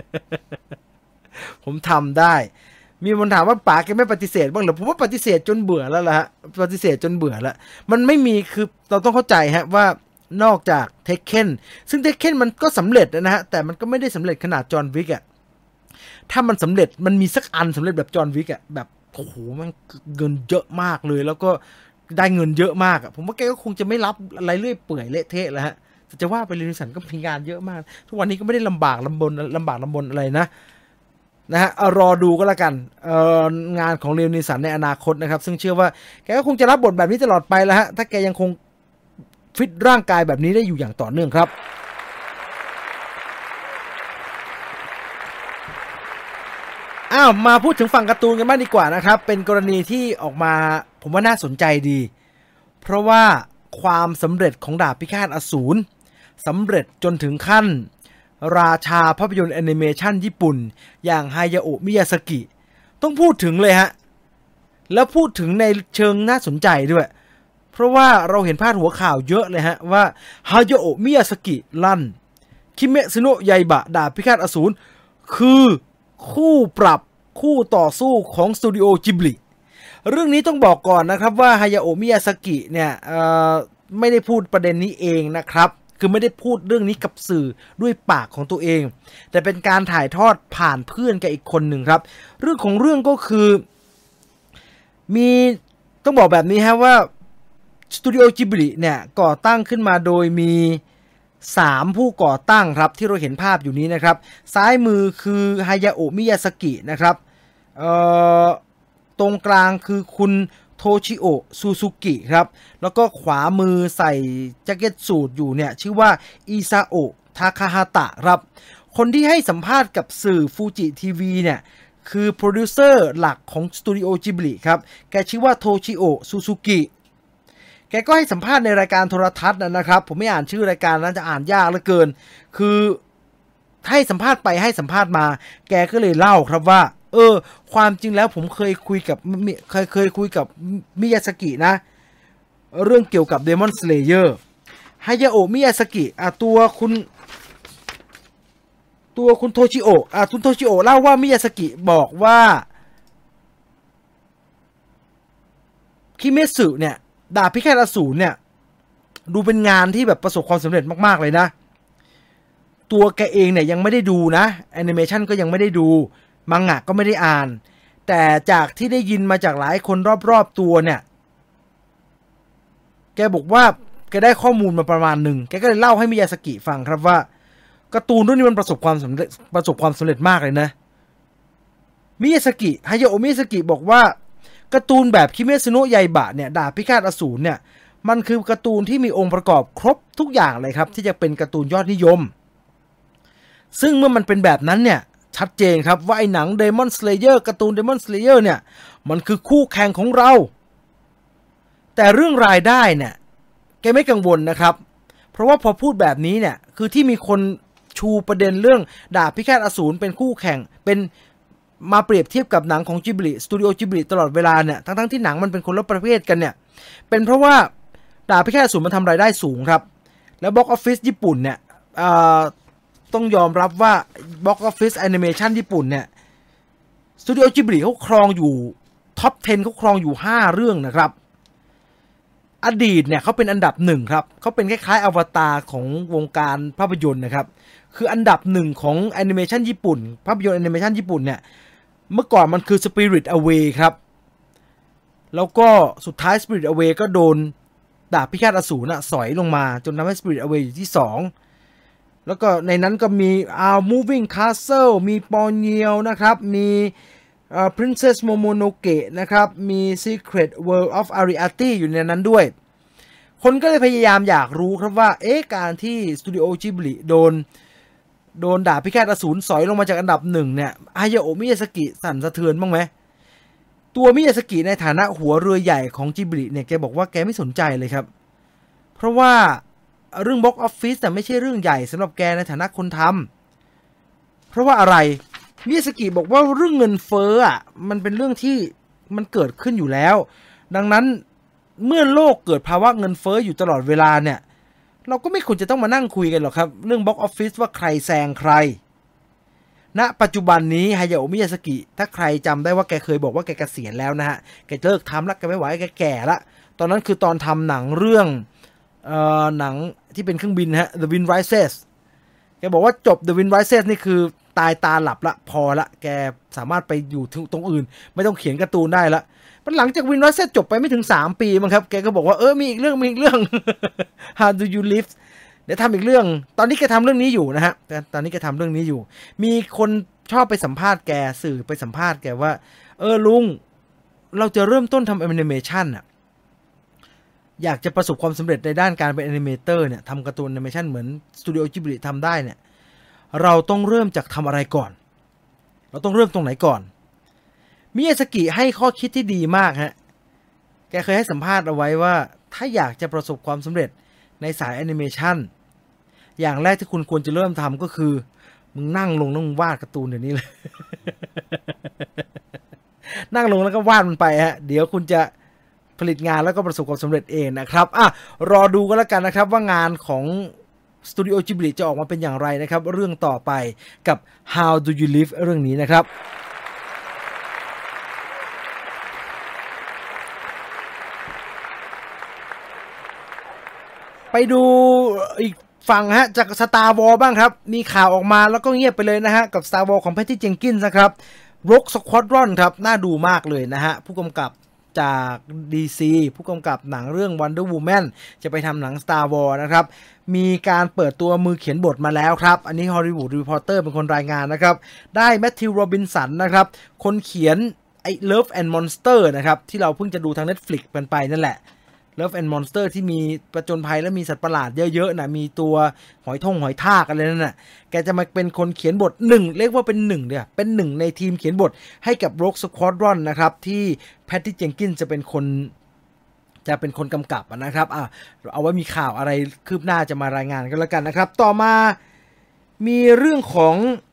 [SPEAKER 1] ผมทำได้มีคนถามว่าป๋าแกไม่ปฏิเสธบ้างหรือผมว่าปฏิเสธจนเบื่อแล้วล่ะฮะปฏิเสธจนเบื่อแล้วมันไม่มีคือเราต้องเข้าใจฮะว่านอกจากเทคเคนซึ่งเทคเคนมันก็สำเร็จนะฮะแต่มันก็ไม่ได้สำเร็จขนาดจอห์นวิกอะถ้ามันสำเร็จมันมีสักอันสำเร็จแบบจอห์นวิกอะแบบโอ้โหมันเงินเยอะมากเลยแล้วก็ได้เงินเยอะมากอะผมว่าแกก็คงจะไม่รับอะไรเรื่อยเปื่อยเละเทะแล้วฮะแต่จะว่าไปลิมสันก็มีงานเยอะมากทุกวันนี้ก็ไม่ได้ลำบากลำบนอะไรนะฮะรอดูก็แล้วกันงานของลิมสันในอนาคตนะครับซึ่งเชื่อว่าแกก็คงจะรับบทแบบนี้ตลอดไปแล้วฮะถ้าแกยังคงฟิตร่างกายแบบนี้ได้อยู่อย่างต่อเนื่องครับมาพูดถึงฝั่งการ์ตูนกันบ้างดีกว่านะครับเป็นกรณีที่ออกมาผมว่าน่าสนใจดีเพราะว่าความสำเร็จของดาบพิฆาตอสูรสำเร็จจนถึงขั้นราชาภาพยนตร์แอนิเมชันญี่ปุ่นอย่างฮายาโอะมิยาสกิต้องพูดถึงเลยฮะแล้วพูดถึงในเชิงน่าสนใจด้วยเพราะว่าเราเห็นพาดหัวข่าวเยอะเลยฮะว่าฮายาโอะมิยาสกิลั่นคิเมะซึโนะไยบะดาบพิฆาตอสูรคือคู่ปรับคู่ต่อสู้ของสตูดิโอจิบลิเรื่องนี้ต้องบอกก่อนนะครับว่าฮายาโอะมิยาสกิเนี่ยไม่ได้พูดประเด็นนี้เองนะครับคือไม่ได้พูดเรื่องนี้กับสื่อด้วยปากของตัวเองแต่เป็นการถ่ายทอดผ่านเพื่อนกับอีกคนหนึ่งครับเรื่องของเรื่องก็คือมีต้องบอกแบบนี้ฮะว่าสตูดิโอจิบลิเนี่ยก่อตั้งขึ้นมาโดยมี3ผู้ก่อตั้งครับที่เราเห็นภาพอยู่นี้นะครับซ้ายมือคือฮายาโอะมิยาสกินะครับตรงกลางคือคุณโทชิโอะซูซูกิครับแล้วก็ขวามือใส่แจ็คเก็ตสูทอยู่เนี่ยชื่อว่าอิซาโอะทาคาฮาตะครับคนที่ให้สัมภาษณ์กับสื่อฟูจิทีวีเนี่ยคือโปรดิวเซอร์หลักของสตูดิโอจิบลิครับแกชื่อว่าโทชิโอะซูซูกิแกก็ให้สัมภาษณ์ในรายการโทรทัศน์นะครับผมไม่อ่านชื่อรายการนั้นจะอ่านยากเหลือเกินคือให้สัมภาษณ์ไปให้สัมภาษณ์มาแกก็เลยเล่าครับว่าความจริงแล้วผมเคยคุยกับมิยาสกินะเรื่องเกี่ยวกับ Demon Slayer ฮายาโอะมิยาสกิตัวคุณโทชิโอะคุณโทชิโอะเล่าว่ามิยาสกิบอกว่าคิเมสึเนี่ยดาบพิฆาตอสูรเนี่ยดูเป็นงานที่แบบประสบความสำเร็จมากๆเลยนะตัวแกเองเนี่ยยังไม่ได้ดูนะแอนิเมชันก็ยังไม่ได้ดูมังงะก็ไม่ได้อ่านแต่จากที่ได้ยินมาจากหลายคนรอบๆตัวเนี่ยแกบอกว่าแกได้ข้อมูลมาประมาณหนึ่งแกก็เลยเล่าให้มิยาสกิฟังครับว่าการ์ตูนเรื่องนี้มันประสบความสำเร็จมากเลยนะมิยาสกิฮายาโอะมิยาสกิบอกว่าการ์ตูนแบบคิเมซุโนะไยบะเนี่ยดาบพิฆาตอสูรเนี่ยมันคือการ์ตูนที่มีองค์ประกอบครบทุกอย่างเลยครับที่จะเป็นการ์ตูนยอดนิยมซึ่งเมื่อมันเป็นแบบนั้นเนี่ยชัดเจนครับว่าไอ้หนัง Demon Slayer การ์ตูน Demon Slayer เนี่ยมันคือคู่แข่งของเราแต่เรื่องรายได้เนี่ยแกไม่กังวลนะครับเพราะว่าพอพูดแบบนี้เนี่ยคือที่มีคนชูประเด็นเรื่องดาบพิฆาตอสูรเป็นคู่แข่งเป็นมาเปรียบเทียบกับหนังของจิบลิสตูดิโอจิบลิตลอดเวลาเนี่ยทั้งที่หนังมันเป็นคนละประเภทกันเนี่ยเป็นเพราะว่าดาบพิฆาตอสูรมันทำรายได้สูงครับแล้วบ็อกออฟฟิศญี่ปุ่นเนี่ยต้องยอมรับว่าบ็อกออฟฟิศแอนิเมชันญี่ปุ่นเนี่ยสตูดิโอจิบลิเขาครองอยู่ท็อป 10เขาครองอยู่5เรื่องนะครับอดีตเนี่ยเขาเป็นอันดับ1ครับเขาเป็นคล้ายๆอวตารของวงการภาพยนตร์นะครับคืออันดับ1ของแอนิเมชันญี่ปุ่นภาพยนตร์แอนิเมชันญี่ปุ่นเนี่ยเมื่อก่อนมันคือ Spirit Away ครับแล้วก็สุดท้าย Spirit Away ก็โดนดาบพิฆาตอสูรสอยลงมาจนทำให้ Spirit Away อยู่ที่2แล้วก็ในนั้นก็มี Moving Castle มีปอเนียวนะครับมีPrincess Momonoke นะครับมี Secret World of Ariadne อยู่ในนั้นด้วยคนก็เลยพยายามอยากรู้ครับว่าการที่สตูดิโอจิบลิโดนดาบพิฆาตอสูรสอยลงมาจากอันดับ1เนี่ยฮายาโอะมิยาสกิสั่นสะเทือนบ้างไหมตัวมิยาสกิในฐานะหัวเรือใหญ่ของจิบลิเนี่ยแกบอกว่าแกไม่สนใจเลยครับเพราะว่าเรื่องบ็อกออฟฟิศแต่ไม่ใช่เรื่องใหญ่สำหรับแกในฐานะคนทำเพราะว่าอะไรมิยาสกิบอกว่าเรื่องเงินเฟ้อมันเป็นเรื่องที่มันเกิดขึ้นอยู่แล้วดังนั้นเมื่อโลกเกิดภาวะเงินเฟ้ออยู่ตลอดเวลาเนี่ยเราก็ไม่ควรจะต้องมานั่งคุยกันหรอกครับเรื่องบ็อกออฟฟิศว่าใครแซงใครณปัจจุบันนี้ฮายาโอะมิยาสกิถ้าใครจำได้ว่าแกเคยบอกว่าแกเกษียณแล้วนะฮะแกเลิกทำแล้วแกไม่ไหวแกแก่ละตอนนั้นคือตอนทำหนังเรื่องหนังที่เป็นเครื่องบินฮะ The Wind Rises แกบอกว่าจบ The Wind Rises นี่คือตายตาหลับละพอละแกสามารถไปอยู่ตรงอื่นไม่ต้องเขียนการ์ตูนได้ละหลังจาก Wind Rises จบไปไม่ถึง3ปีมั้งครับแกก็บอกว่ามีอีกเรื่อง How do you live เดี๋ยวทำอีกเรื่องตอนนี้แกทำเรื่องนี้อยู่นะฮะตอนนี้แกทำเรื่องนี้อยู่มีคนชอบไปสัมภาษณ์แกสื่อไปสัมภาษณ์แกว่าลุงเราจะเริ่มต้นทำแอนิเมชันอยากจะประสบความสำเร็จในด้านการเป็นแอนิเมเตอร์เนี่ยทำการ์ตูนแอนิเมชันเหมือนสตูดิโอจิบลิทำได้เนี่ยเราต้องเริ่มจากทำอะไรก่อนเราต้องเริ่มตรงไหนก่อนมิยาสกิให้ข้อคิดที่ดีมากฮะแกเคยให้สัมภาษณ์เอาไว้ว่าถ้าอยากจะประสบความสำเร็จในสายแอนิเมชันอย่างแรกที่คุณควรจะเริ่มทำก็คือมึงนั่งลงวาดการ์ตูนเดี๋ยวนี้เลย นั่งลงแล้วก็วาดมันไปฮะเดี๋ยวคุณจะผลิตงานแล้วก็ประสบความสำเร็จเองนะครับรอดูกันแล้วกันนะครับว่างานของสตูดิโอจิบลิจะออกมาเป็นอย่างไรนะครับเรื่องต่อไปกับ How do you live เรื่องนี้นะครับไปดูอีกฝั่งฮะจาก Star Wars บ้างครับมีข่าวออกมาแล้วก็เงียบไปเลยนะฮะกับ Star Wars ของ Patty Jenkins นะครับ Rogue Squadron ครับน่าดูมากเลยนะฮะผู้กำกับจาก DC ผู้กำกับหนังเรื่อง Wonder Woman จะไปทำหนัง Star Wars นะครับมีการเปิดตัวมือเขียนบทมาแล้วครับอันนี้ Hollywood Reporter เป็นคนรายงานนะครับได้แมทธิว โรบินสันนะครับคนเขียนไอ้ Love and Monster นะครับที่เราเพิ่งจะดูทาง Netflix กันไปนั่นแหละ Love and Monster ที่มีประจนภัยและมีสัตว์ประหลาดเยอะๆนะมีตัวหอยทากอะไรนั่นน่ะแกจะมาเป็นคนเขียนบท1เรียกว่าเป็น1เนี่ยเป็น1ในทีมเขียนบทให้กับ Rogue Squadron นะครับที่ Patty Jenkins จะเป็นคนกำกับนะครับเอาไว้มีข่าวอะไรคืบหน้าจะมารายงานกันแล้วกันนะครับต่อมามีเรื่องของ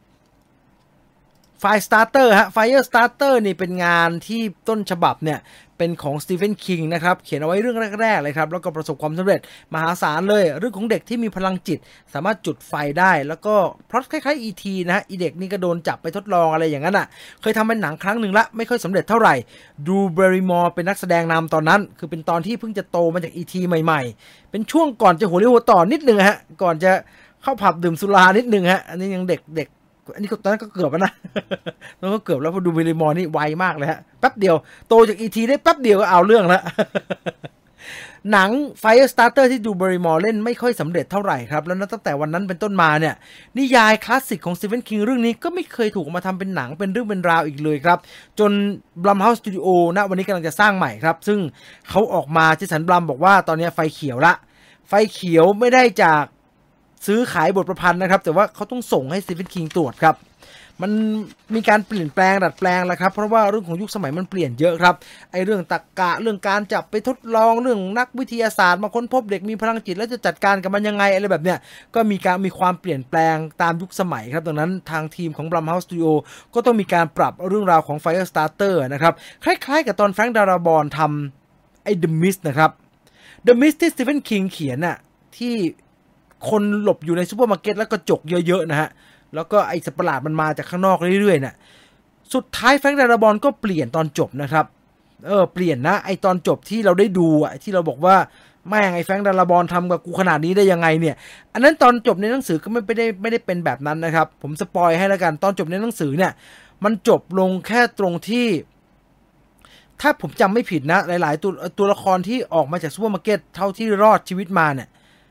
[SPEAKER 1] Firestarter ฮะ Firestarter นี่เป็นงานที่ต้นฉบับเนี่ยเป็นของสตีเฟนคิงนะครับเขียนเอาไว้เรื่องแรกๆเลยครับแล้วก็ประสบความสำเร็จมหาศาลเลยเรื่องของเด็กที่มีพลังจิตสามารถจุดไฟได้แล้วก็พล็อตคล้ายๆ E.T. นะฮะอีเด็กนี่ก็โดนจับไปทดลองอะไรอย่างนั้นเคยทำเป็นหนังครั้งหนึ่งละไม่ค่อยสำเร็จเท่าไหร่ดูแบริมอร์เป็นนักแสดงนำตอนนั้นคือเป็นตอนที่เพิ่งจะโตมาจาก E.T. ใหม่ๆเป็นช่วงก่อนจะหัวเรียวหัวต่อนิดนึงฮะก่อนจะเข้าผับดื่มสุรานิดนึงฮะอันนี้ยังเด็กอันนี้ก็ตอนนั้นก็เกือบแล้วนะ แล้วก็เกือบแล้วพอดูเบริมอร์นี่ไวมากเลยฮะแป๊บเดียวโตจากอีทีได้แป๊บเดียวก็เอาเรื่องแล้ว หนัง Firestarter ที่ดูเบริมอร์เล่นไม่ค่อยสำเร็จเท่าไหร่ครับแล้วตั้งแต่วันนั้นเป็นต้นมาเนี่ยนิยายคลาสสิกของสตีเฟนคิงเรื่องนี้ก็ไม่เคยถูกมาทำเป็นหนังเป็นเรื่องเป็นราวอีกเลยครับจน Blumhouse Studio นะวันนี้กำลังจะสร้างใหม่ครับซึ่งเขาออกมาเจสัน บลัมบอกว่าตอนนี้ไฟเขียวละไฟเขียวไม่ได้จากซื้อขายบทประพันธ์นะครับแต่ว่าเขาต้องส่งให้สตีเฟนคิงตรวจครับมันมีการเปลี่ยนแปลงดัดแปลงแล้วครับเพราะว่าเรื่องของยุคสมัยมันเปลี่ยนเยอะครับไอเรื่องตรรกะเรื่องการจับไปทดลองเรื่องนักวิทยาศาสตร์มาค้นพบเด็กมีพลังจิตแล้วจะจัดการกับมันยังไงอะไรแบบเนี้ยก็มีความเปลี่ยนแปลงตามยุคสมัยครับดังนั้นทางทีมของ Blumhouse Studio ก็ต้องมีการปรับเรื่องราวของ Firestarter นะครับคล้ายๆกับตอนแฟรงค์ ดาราบอนทำไอ้ The Mist นะครับ The Mist ที่สตีเฟนคิงเขียนน่ะที่คนหลบอยู่ในซูเปอร์มาร์เก็ตแล้วก็จกเยอะๆนะฮะแล้วก็ไอ้สัตว์ประหลาดมันมาจากข้างนอกเรื่อยๆน่ะสุดท้ายแฟรงค์ ดาราบอนก็เปลี่ยนตอนจบนะครับเปลี่ยนนะไอ้ตอนจบที่เราได้ดูอ่ะที่เราบอกว่าแม่งไอ้แฟรงค์ ดาราบอนทำกับกูขนาดนี้ได้ยังไงเนี่ยอันนั้นตอนจบในหนังสือก็ไม่ได้เป็นแบบนั้นนะครับผมสปอยให้แล้วกันตอนจบในหนังสือเนี่ยมันจบลงแค่ตรงที่ถ้าผมจำไม่ผิดนะหลายๆตัวละครที่ออกมาจากซูเปอร์มาร์เก็ตเท่าที่รอดชีวิตมาเนี่ย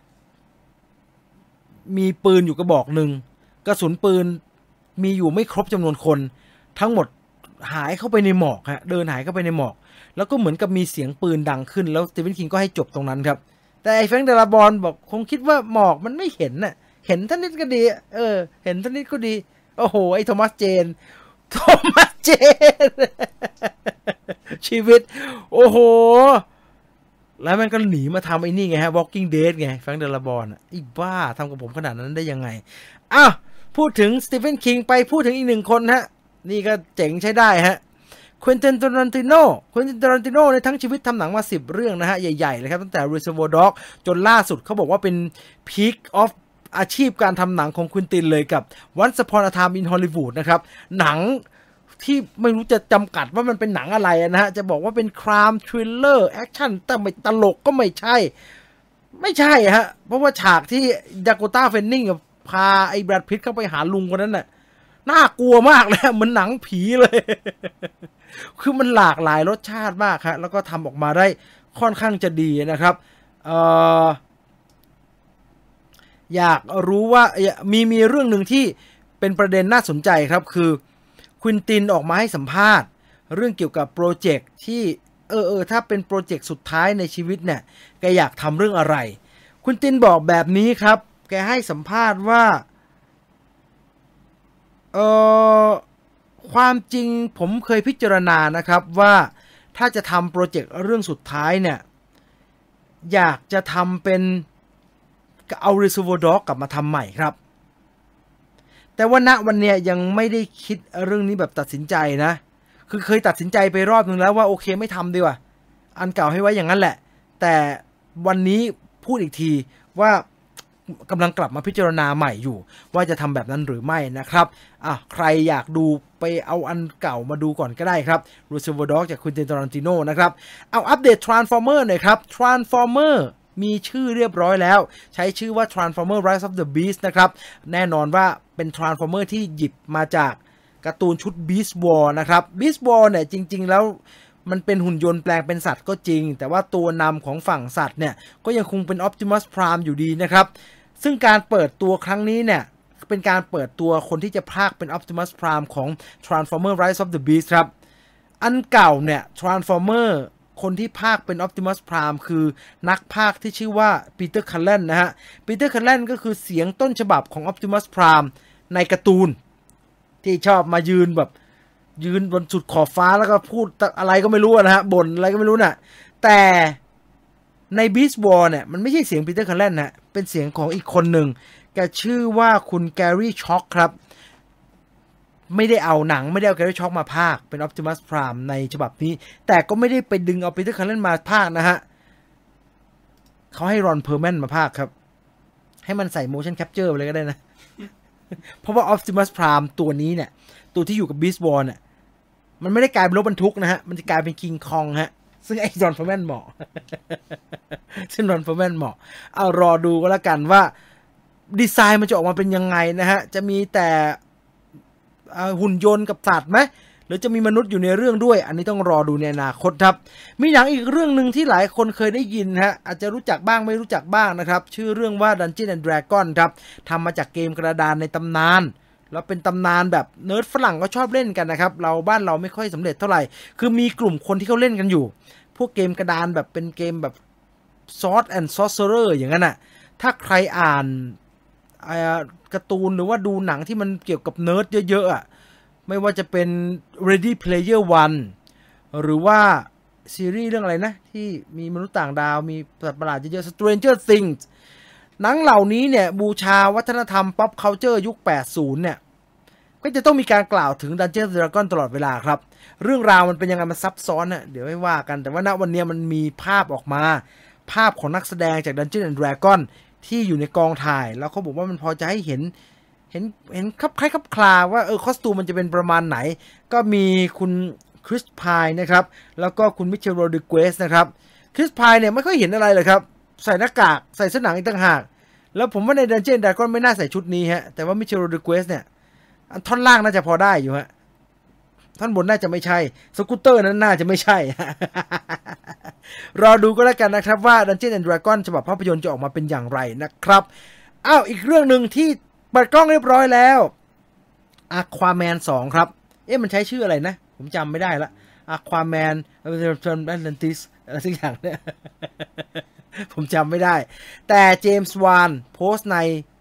[SPEAKER 1] มีปืนอยู่กระบอกหนึ่งกระสุนปืนมีอยู่ไม่ครบจำนวนคนทั้งหมดหายเข้าไปในหมอกฮะเดินหายเข้าไปในหมอกแล้วก็เหมือนกับมีเสียงปืนดังขึ้นแล้วสตีเฟนคิงก็ให้จบตรงนั้นครับแต่ไอ้แฟรงค์ ดาราบอนบอกคงคิดว่าหมอกมันไม่เห็นน่ะเห็นท่านิดก็ดีเห็นท่านิดก็ดีโอ้โหไอ้โทมัสเจนชีวิตโอ้โหแล้วมันก็หนีมาทำไอ้นี่ไงฮะ Walking Dead ไงแฟรงค์ ดาราบอนอีบ้าทำกับผมขนาดนั้นได้ยังไงอ้าวพูดถึงสตีเฟนคิงไปพูดถึงอีกหนึ่งคนฮะนี่ก็เจ๋งใช้ได้ฮะควินติน ทารันติโนในทั้งชีวิตทำหนังมา10เรื่องนะฮะใหญ่ๆเลยครับตั้งแต่ Reservoir Dogs จนล่าสุดเขาบอกว่าเป็น Peak of อาชีพการทำหนังของควินตินเลยกับ Once Upon a Time in Hollywood นะครับหนังที่ไม่รู้จะจำกัดว่ามันเป็นหนังอะไรนะฮะจะบอกว่าเป็นครามทริลเลอร์แอคชั่นแต่ไม่ตลกก็ไม่ใช่ฮะเพราะว่าฉากที่ดาโกต้าเฟนนิงพาไอ้แบรดพิตต์เข้าไปหาลุงคนนั้นน่ะน่ากลัวมากเลยเหมือนหนังผีเลย คือมันหลากหลายรสชาติมากฮะแล้วก็ทำออกมาได้ค่อนข้างจะดีนะครับอยากรู้ว่ามีเรื่องหนึ่งที่เป็นประเด็นน่าสนใจครับคือควินตินออกมาให้สัมภาษณ์เรื่องเกี่ยวกับโปรเจกต์ที่ถ้าเป็นโปรเจกต์สุดท้ายในชีวิตเนี่ยแกอยากทำเรื่องอะไรควินตินบอกแบบนี้ครับแกให้สัมภาษณ์ว่าความจริงผมเคยพิจารณานะครับว่าถ้าจะทำโปรเจกต์เรื่องสุดท้ายเนี่ยอยากจะทำเป็นเอา Reservoir Dogs กลับมาทำใหม่ครับแต่ว่าณวันเนี้ยยังไม่ได้คิดเรื่องนี้แบบตัดสินใจนะคือเคยตัดสินใจไปรอบนึงแล้วว่าโอเคไม่ทำดีกว่าอันเก่าให้ไว้อย่างนั้นแหละแต่วันนี้พูดอีกทีว่ากำลังกลับมาพิจารณาใหม่อยู่ว่าจะทำแบบนั้นหรือไม่นะครับใครอยากดูไปเอาอันเก่ามาดูก่อนก็ได้ครับ Reservoir Dogs จากควินติน ทารันติโนนะครับเอาอัปเดต Transformer หน่อยครับ Transformer มีชื่อเรียบร้อยแล้วใช้ชื่อว่า Transformer Rise of the Beast นะครับแน่นอนว่าเป็น Transformer ที่หยิบมาจากการ์ตูนชุด Beast War นะครับ Beast War เนี่ยจริงๆแล้วมันเป็นหุ่นยนต์แปลงเป็นสัตว์ก็จริงแต่ว่าตัวนำของฝั่งสัตว์เนี่ยก็ยังคงเป็น Optimus Prime อยู่ดีนะครับซึ่งการเปิดตัวครั้งนี้เนี่ยเป็นการเปิดตัวคนที่จะพากเป็น Optimus Prime ของ Transformer Rise of the Beast ครับอันเก่าเนี่ย Transformer คนที่พากเป็น Optimus Prime คือนักพากที่ชื่อว่าปีเตอร์ คัลเลนนะฮะปีเตอร์ คัลเลนก็คือเสียงต้นฉบับของ Optimus Prime ในการ์ตูนที่ชอบมายืนบนสุดขอบฟ้าแล้วก็พูดอะไรก็ไม่รู้นะฮะบ่นอะไรก็ไม่รู้น่ะแต่ใน Beast War เนี่ยมันไม่ใช่เสียงปีเตอร์ คัลเลนนะเป็นเสียงของอีกคนหนึ่งแกชื่อว่าคุณแกรี่ช็อคครับไม่ได้เอาแกรี่ช็อคมาพากย์เป็น Optimus Prime ในฉบับนี้แต่ก็ไม่ได้ไปดึงเอาปีเตอร์ คัลเลนมาพากย์นะฮะเขาให้รอน เพอร์แมนมาพากย์ครับให้มันใส่ motion capture ไปเลยก็ได้นะ เพราะว่า Optimus Prime ตัวนี้เนี่ยตัวที่อยู่กับ Beast War เนี่ยมันไม่ได้กลายเป็นรถบรรทุกนะฮะมันจะกลายเป็น King Kong ฮะซึ่งไอ้รอน เพอร์แมนเหมาะ ซึ่งรอน เพอร์แมนเหมาะเอารอดูก็แล้วกันว่าดีไซน์มันจะออกมาเป็นยังไงนะฮะจะมีแต่หุ่นยนต์กับสัตว์ไหมหรือจะมีมนุษย์อยู่ในเรื่องด้วยอันนี้ต้องรอดูในอนาคตครับมีหนังอีกเรื่องหนึ่งที่หลายคนเคยได้ยินฮะอาจจะรู้จักบ้างไม่รู้จักบ้างนะครับชื่อเรื่องว่า Dungeons and Dragons ครับทำมาจากเกมกระดานในตำนานแล้วเป็นตำนานแบบเนิร์ดฝรั่งก็ชอบเล่นกันนะครับเราบ้านเราไม่ค่อยสำเร็จเท่าไหร่คือมีกลุ่มคนที่เขาเล่นกันอยู่พวกเกมกระดานแบบเป็นเกมแบบ Sword and Sorcerer อย่างนั้นน่ะถ้าใครอ่านการ์ตูนหรือว่าดูหนังที่มันเกี่ยวกับเนิร์ดเยอะๆอ่ะไม่ว่าจะเป็น Ready Player One หรือว่าซีรีส์เรื่องอะไรนะที่มีมนุษย์ต่างดาวมีสัตว์ประหลาดเยอะๆ Stranger Things หนังเหล่านี้เนี่ยบูชาวัฒนธรรม pop culture ยุค 80 เนี่ยก็จะต้องมีการกล่าวถึง Dungeons & Dragons ตลอดเวลาครับเรื่องราวมันเป็นยังไงมันซับซ้อนน่ะเดี๋ยวไม่ว่ากันแต่ว่าณวันนี้มันมีภาพออกมาภาพของนักแสดงจาก Dungeons & Dragons ที่อยู่ในกองถ่ายแล้วเขาบอกว่ามันพอจะให้เห็นคล้ายคลาว่าคอสตูมมันจะเป็นประมาณไหนก็มีคุณคริสพายนะครับแล้วก็คุณมิเชลโรดิเกสนะครับคริสพายเนี่ยไม่ค่อยเห็นอะไรเลยครับใส่หน้ากากใส่เสื้อหนังอีกต่างหากแล้วผมว่าใน Dungeons & Dragons ไม่น่าใส่ชุดนี้ฮะแต่ว่ามิเชลโรดิเกสเนี่ยท่อนล่างน่าจะพอได้อยู่ฮะท่อนบนน่าจะไม่ใช่สกูตเตอร์นั้นน่าจะไม่ใช่ รอดูก็แล้วกันนะครับว่า Dungeons & Dragons ฉบับภาพยนตร์จะออกมาเป็นอย่างไรนะครับอีกเรื่องนึงที่เปิดกล้องเรียบร้อยแล้ว Aquaman 2 ครับมันใช้ชื่ออะไรนะผมจำไม่ได้ละ Aquaman Atlantis อะไรสักอย่างเนี่ย ผมจำไม่ได้แต่เจมส์วานโพสต์ใน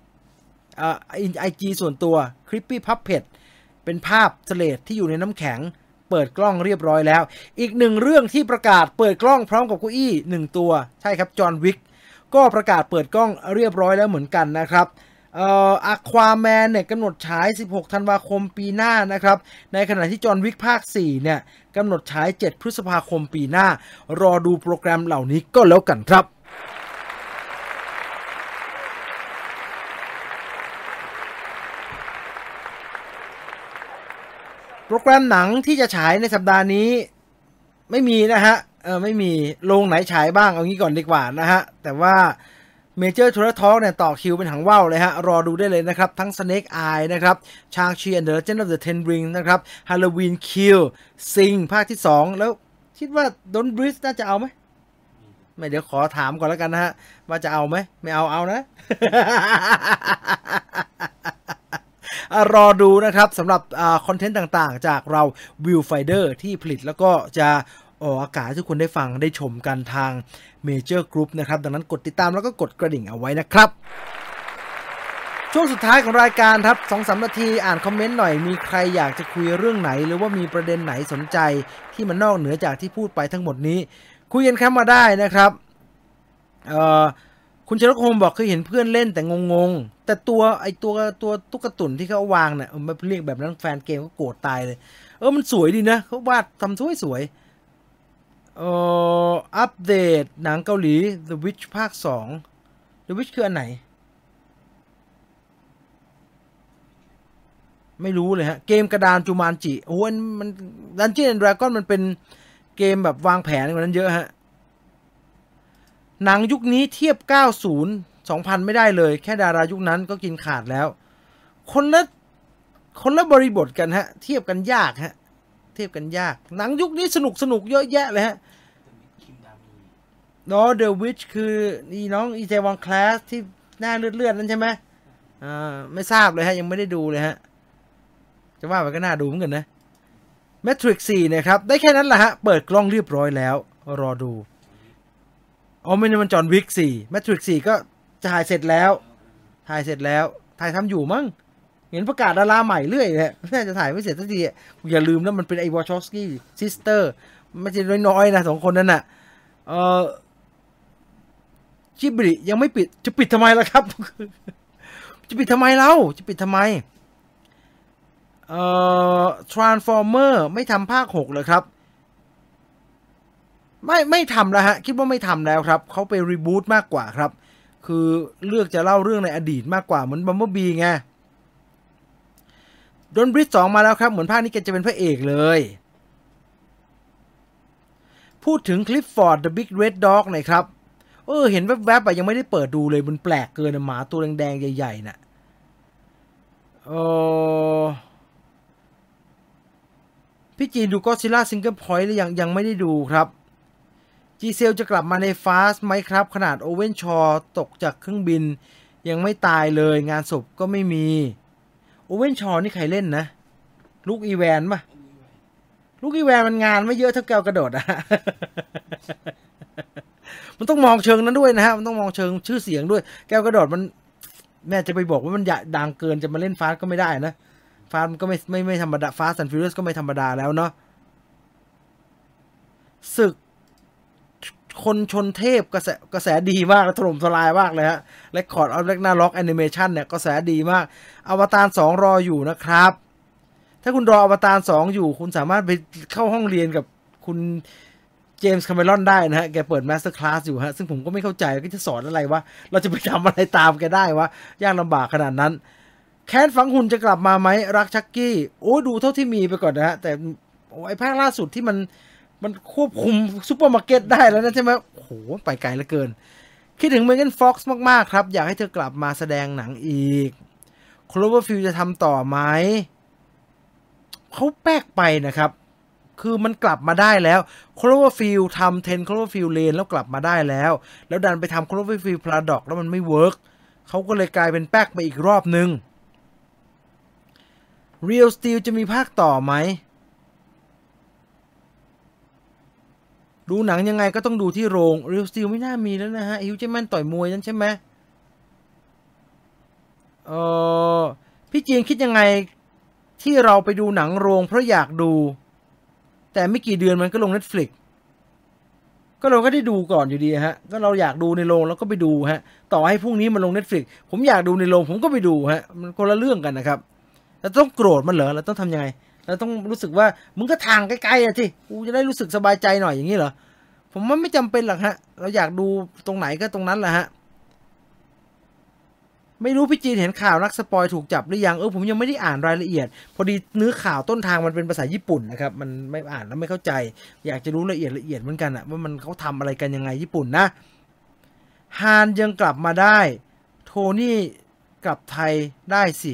[SPEAKER 1] IG ส่วนตัว Creepy Puppet เป็นภาพสเลดที่อยู่ในน้ำแข็งเปิดกล้องเรียบร้อยแล้วอีกหนึ่งเรื่องที่ประกาศเปิดกล้องพร้อมกับเก้าอี้1ตัวใช่ครับจอห์นวิกก็ประกาศเปิดกล้องเรียบร้อยแล้วเหมือนกันนะครับAquaman เนี่ยกำหนดฉาย16ธันวาคมปีหน้านะครับในขณะที่จอห์นวิกภาค4เนี่ยกำหนดฉาย7พฤษภาคมปีหน้ารอดูโปรแกรมเหล่านี้ก็แล้วกันครับโปรแกรมหนังที่จะฉายในสัปดาห์นี้ไม่มีนะฮะไม่มีโรงไหนฉายบ้างเอางี้ก่อนดีกว่านะฮะแต่ว่าเมเจอร์ทัวร์ทอล์กเนี่ยต่อคิวเป็นหางว่าวเลยฮะรอดูได้เลยนะครับทั้ง Snake Eye นะครับ Shang-Chi and the Legend of the Ten Rings นะครับ Halloween Kill Sing ภาคที่2แล้วคิดว่า Don't Breathe น่าจะเอาไหมไม่เดี๋ยวขอถามก่อนแล้วกันนะฮะว่าจะเอาไหมไม่เอานะ รอดูนะครับสำหรับคอนเทนต์ต่างๆจากเรา Viewfinder ที่ผลิตแล้วก็จะออกอากาศให้ทุกคนได้ฟังได้ชมกันทาง Major Group นะครับดังนั้นกดติดตามแล้วก็กดกระดิ่งเอาไว้นะครับช่วงสุดท้ายของรายการครับ 2-3 นาทีอ่านคอมเมนต์หน่อยมีใครอยากจะคุยเรื่องไหนหรือว่ามีประเด็นไหนสนใจที่มันนอกเหนือจากที่พูดไปทั้งหมดนี้คุยกันเข้ามาได้นะครับคุณเชลโฮมบอกเคยเห็นเพื่อนเล่นแต่งงๆแต่ตัวตุ๊กตุ่นที่เขาวางเนี่ยไม่เรียกแบบนั้นแฟนเกมก็โกรธตายเลยมันสวยดีนะเขาวาดทำสวยอัปเดตหนังเกาหลี The Witch ภาค 2 The Witch คืออันไหนไม่รู้เลยฮะเกมกระดานจูมานจิมัน Dungeons & Dragons มันเป็นเกมแบบวางแผนกว่านั้นเยอะฮะหนังยุคนี้เทียบ 90 2000 ไม่ได้เลยแค่ดารายุคนั้นก็กินขาดแล้วคนละบริบทกันฮะเทียบกันยากฮะเทียบกันยากหนังยุคนี้สนุกเยอะแยะเลยฮะThe Witch คือนี่น้องอีเจวอนคลาสที่หน้าเลือดนั่นใช่ไหมไม่ทราบเลยฮะยังไม่ได้ดูเลยฮะจะว่าไปก็น่าดูเหมือนกันนะ Matrix 4นะครับได้แค่นั้นแหละฮะเปิดกล้องเรียบร้อยแล้วรอดูไม่ใช่มันจอห์นวิก4 Matrix 4ก็ถ่ายเสร็จแล้วถ่ายทำอยู่มั้งเห็นประกาศดาราใหม่เรื่อยเลยน่าจะถ่ายไม่เสร็จสักทีอย่าลืมนะมันเป็นไอ้วอชอฟสกี้ซิสเตอร์ไม่ใช่น้อยๆนะ2คนนั้นน่ะจิบลิยังไม่ปิดจะปิดทำไมล่ะครับ จะปิดทำไมเราจะปิดทำไมTransformer ไม่ทำภาค6เลยครับไม่ทำแล้วฮะคิดว่าไม่ทำแล้วครับเขาไปรีบูตมากกว่าครับคือเลือกจะเล่าเรื่องในอดีตมากกว่าเหมือนบัมเบิลบีไงโดนบริด2มาแล้วครับเหมือนภาคนี้แกจะเป็นพระเอกเลยพูดถึงคลิฟฟอร์ด The Big Red Dog หน่อยครับเห็นแวบๆยังไม่ได้เปิดดูเลยมันแปลกเกินหมาตัวแดงๆใหญ่ๆน่ะพี่จีนดูก็ซิล่าซิงเกิลพอยต์หรือยังไม่ได้ดูครับจีเซลจะกลับมาในฟาสไหมครับขนาดโอเว่นชอตกจากเครื่องบินยังไม่ตายเลยงานศพก็ไม่มีโอเว่นชอนี่ใครเล่นนะลูกอีแวนป่ะลูกอีแวนมันงานไม่เยอะเท่าแก้วกระโดดอะ มันต้องมองเชิงนั้นด้วยนะฮะมันต้องมองเชิงชื่อเสียงด้วยแก้วกระโดดมันแม่จะไปบอกว่ามันดังเกินจะมาเล่นฟาสก็ไม่ได้นะฟาสมันก็ไม่ธรรมดาฟาสแอนด์ฟิวเรียสก็ไม่ธรรมดาแล้วเนาะศึกคนชนเทพกระแสดีมากและถล่มทลายมากเลยฮะเรคคอร์ดออฟเรกนาล็อกแอนิเมชันเนี่ยกระแสดีมากอวตาร2รออยู่นะครับถ้าคุณรออวตาร2อยู่คุณสามารถไปเข้าห้องเรียนกับคุณเจมส์คาเมรอนได้นะฮะแกเปิดมาสเตอร์คลาสอยู่ฮะซึ่งผมก็ไม่เข้าใจก็จะสอนอะไรวะเราจะไปทำอะไรตามแกได้วะยากลำบากขนาดนั้นแค้นฝังหุ่นจะกลับมาไหมรักชักกี้โอ้ดูเท่าที่มีไปก่อนนะฮะแต่ไอ้ภาคล่าสุดที่มันควบคุมซูเปอร์มาร์เก็ตได้แล้วนะใช่ไหมโอ้โหไปไกลเหลือเกินคิดถึงเมแกนฟ็อกซ์มากๆครับอยากให้เธอกลับมาแสดงหนังอีกโคลเวอร์ฟิลด์จะทำต่อไหมเขาแปลกไปนะครับคือมันกลับมาได้แล้วโคลเวอร์ฟิลด์ทำ10 โคลเวอร์ฟิลด์เลนแล้วกลับมาได้แล้วดันไปทำโคลเวอร์ฟิลด์พาราดอกแล้วมันไม่เวิร์กเขาก็เลยกลายเป็นแป๊กไปอีกรอบนึง Real Steel จะมีภาคต่อไหมดูหนังยังไงก็ต้องดูที่โรง Real Steel ไม่น่ามีแล้วนะฮะฮิวจ์แมนต่อยมวยนั่นใช่ไหมพี่จีนคิดยังไงที่เราไปดูหนังโรงเพราะอยากดูแต่ไม่กี่เดือนมันก็ลง Netflix ก็เราก็ได้ดูก่อนอยู่ดีฮะก็เราอยากดูในโรงแล้วก็ไปดูฮะต่อให้พรุ่งนี้มันลง Netflix ผมอยากดูในโรงผมก็ไปดูฮะมันคนละเรื่องกันนะครับเราต้องโกรธมันเหรอเราต้องทำยังไงเราต้องรู้สึกว่ามึงก็ทางใกล้ๆอ่ะสิกูจะได้รู้สึกสบายใจหน่อยอย่างนี้เหรอผมว่าไม่จำเป็นหรอกฮะเราอยากดูตรงไหนก็ตรงนั้นแหละฮะไม่รู้พี่จีนเห็นข่าวนักสปอยถูกจับหรือยังผมยังไม่ได้อ่านรายละเอียดพอดีเนื้อข่าวต้นทางมันเป็นภาษาญี่ปุ่นนะครับมันไม่อ่านแล้วไม่เข้าใจอยากจะรู้ละเอียดเหมือนกันอะว่ามันเขาทำอะไรกันยังไงญี่ปุ่นนะฮานยังกลับมาได้โทนี่กลับไทยได้สิ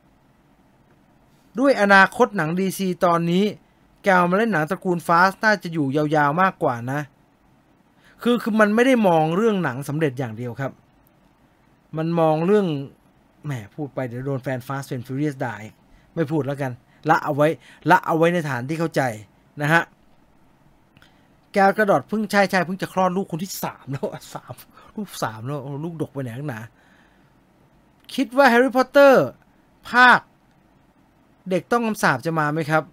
[SPEAKER 1] ด้วยอนาคตหนังดีซีตอนนี้แกมาเล่นหนังตระกูลฟาสน่าจะอยู่ยาวๆมากกว่านะคือมันไม่ได้มองเรื่องหนังสำเร็จอย่างเดียวครับมันมองเรื่องแหมพูดไปเดี๋ยวโดนแฟน Fast and Furious ด่าไม่พูดแล้วกันละเอาไว้ในฐานที่เข้าใจนะฮะแกกระโดดเพิ่งใช่เพิ่งจะคลอดลูกคนที่3แล้วลูก3แล้วลูกดกไปไหนกันหนาคิดว่าแฮร์รี่พอตเตอร์ภาคเด็กต้องคำสาปจะมาไหมครับ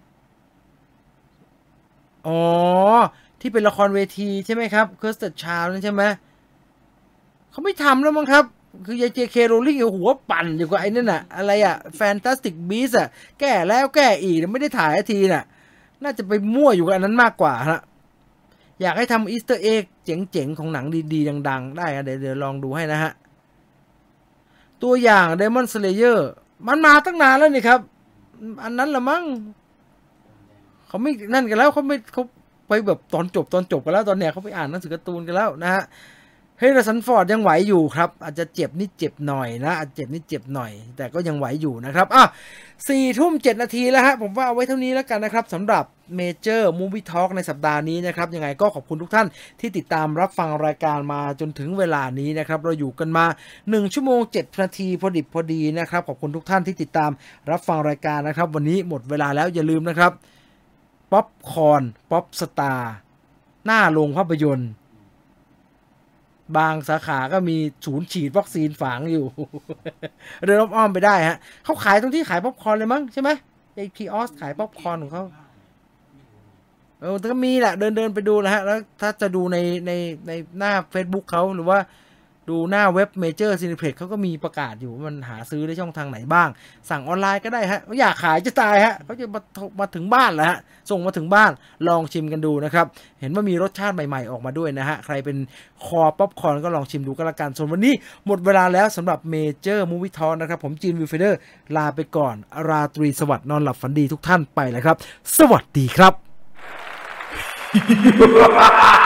[SPEAKER 1] อ๋อที่เป็นละครเวทีใช่ไหมครับเคิร์สเตอร์ชาร์ลใช่ไหมเขาไม่ทำแล้วมั้งครับคือยายเจเคโรลลิ่งหัวปั่นอยู่กับไอ้นั่นน่ะอะไรอะแฟนตาสติกบีสอะแก้แล้วแก้อีกไม่ได้ถ่ายทีน่ะน่าจะไปมั่วอยู่กับอันนั้นมากกว่าฮะอยากให้ทำอีสเตอร์เอ็กเจ๋งๆของหนังดีๆดังๆได้เดี๋ยวลองดูให้นะฮะตัวอย่าง Demon Slayer มันมาตั้งนานแล้วนี่ครับอันนั้นละมั้งเขาไม่นั่นกันแล้วเขาไปแบบตอนจบกันแล้วตอนเนี้ยเขาไปอ่านหนังสือการ์ตูนกันแล้วนะฮะเฮริสันฟอร์ดยังไหวอยู่ครับอาจจะเจ็บนิดเจ็บหน่อยนะอาจเจ็บนิดเจ็บหน่อยแต่ก็ยังไหวอยู่นะครับ4:07 นาทีแล้วฮะผมว่าเอาไว้เท่านี้แล้วกันนะครับสำหรับ Major Movie Talk ในสัปดาห์นี้นะครับยังไงก็ขอบคุณทุกท่านที่ติดตามรับฟังรายการมาจนถึงเวลานี้นะครับเราอยู่กันมา1 ชั่วโมง 7 นาทีพอดีนะครับขอบคุณทุกท่านที่ติดตามรับฟังรายการนะครับวันนี้หมดเวลาแล้วอย่าลืมนะครับป๊อปคอร์นป๊อปสตาร์หน้าโรงภาพยนตร์บางสาขาก็มีศูนย์ฉีดวัคซีนฝังอยู่เดินอ้อมไปได้ฮะเขาขายตรงที่ขายป๊อปคอร์นเลยมั้งใช่ไหมไอพีออสขายป๊อปคอร์นของเขาแต่ก็มีแหละเดินไปดูนะฮะแล้วถ้าจะดูในหน้า Facebook เขาหรือว่าดูหน้าเว็บ Major Cineplex เขาก็มีประกาศอยู่มันหาซื้อได้ช่องทางไหนบ้างสั่งออนไลน์ก็ได้ฮะอยากขายจะตายฮะเขาจะมาถึงบ้านแล้วฮะส่งมาถึงบ้านลองชิมกันดูนะครับเห็นว่ามีรสชาติใหม่ๆออกมาด้วยนะฮะใครเป็นคอป๊อปคอร์นก็ลองชิมดูก็แล้วกันส่วนวันนี้หมดเวลาแล้วสำหรับ Major Movie Talk นะครับผมจีนวิลเฟเดอร์ลาไปก่อนราตรีสวัสดิ์นอนหลับฝันดีทุกท่านไปแล้วครับสวัสดีครับ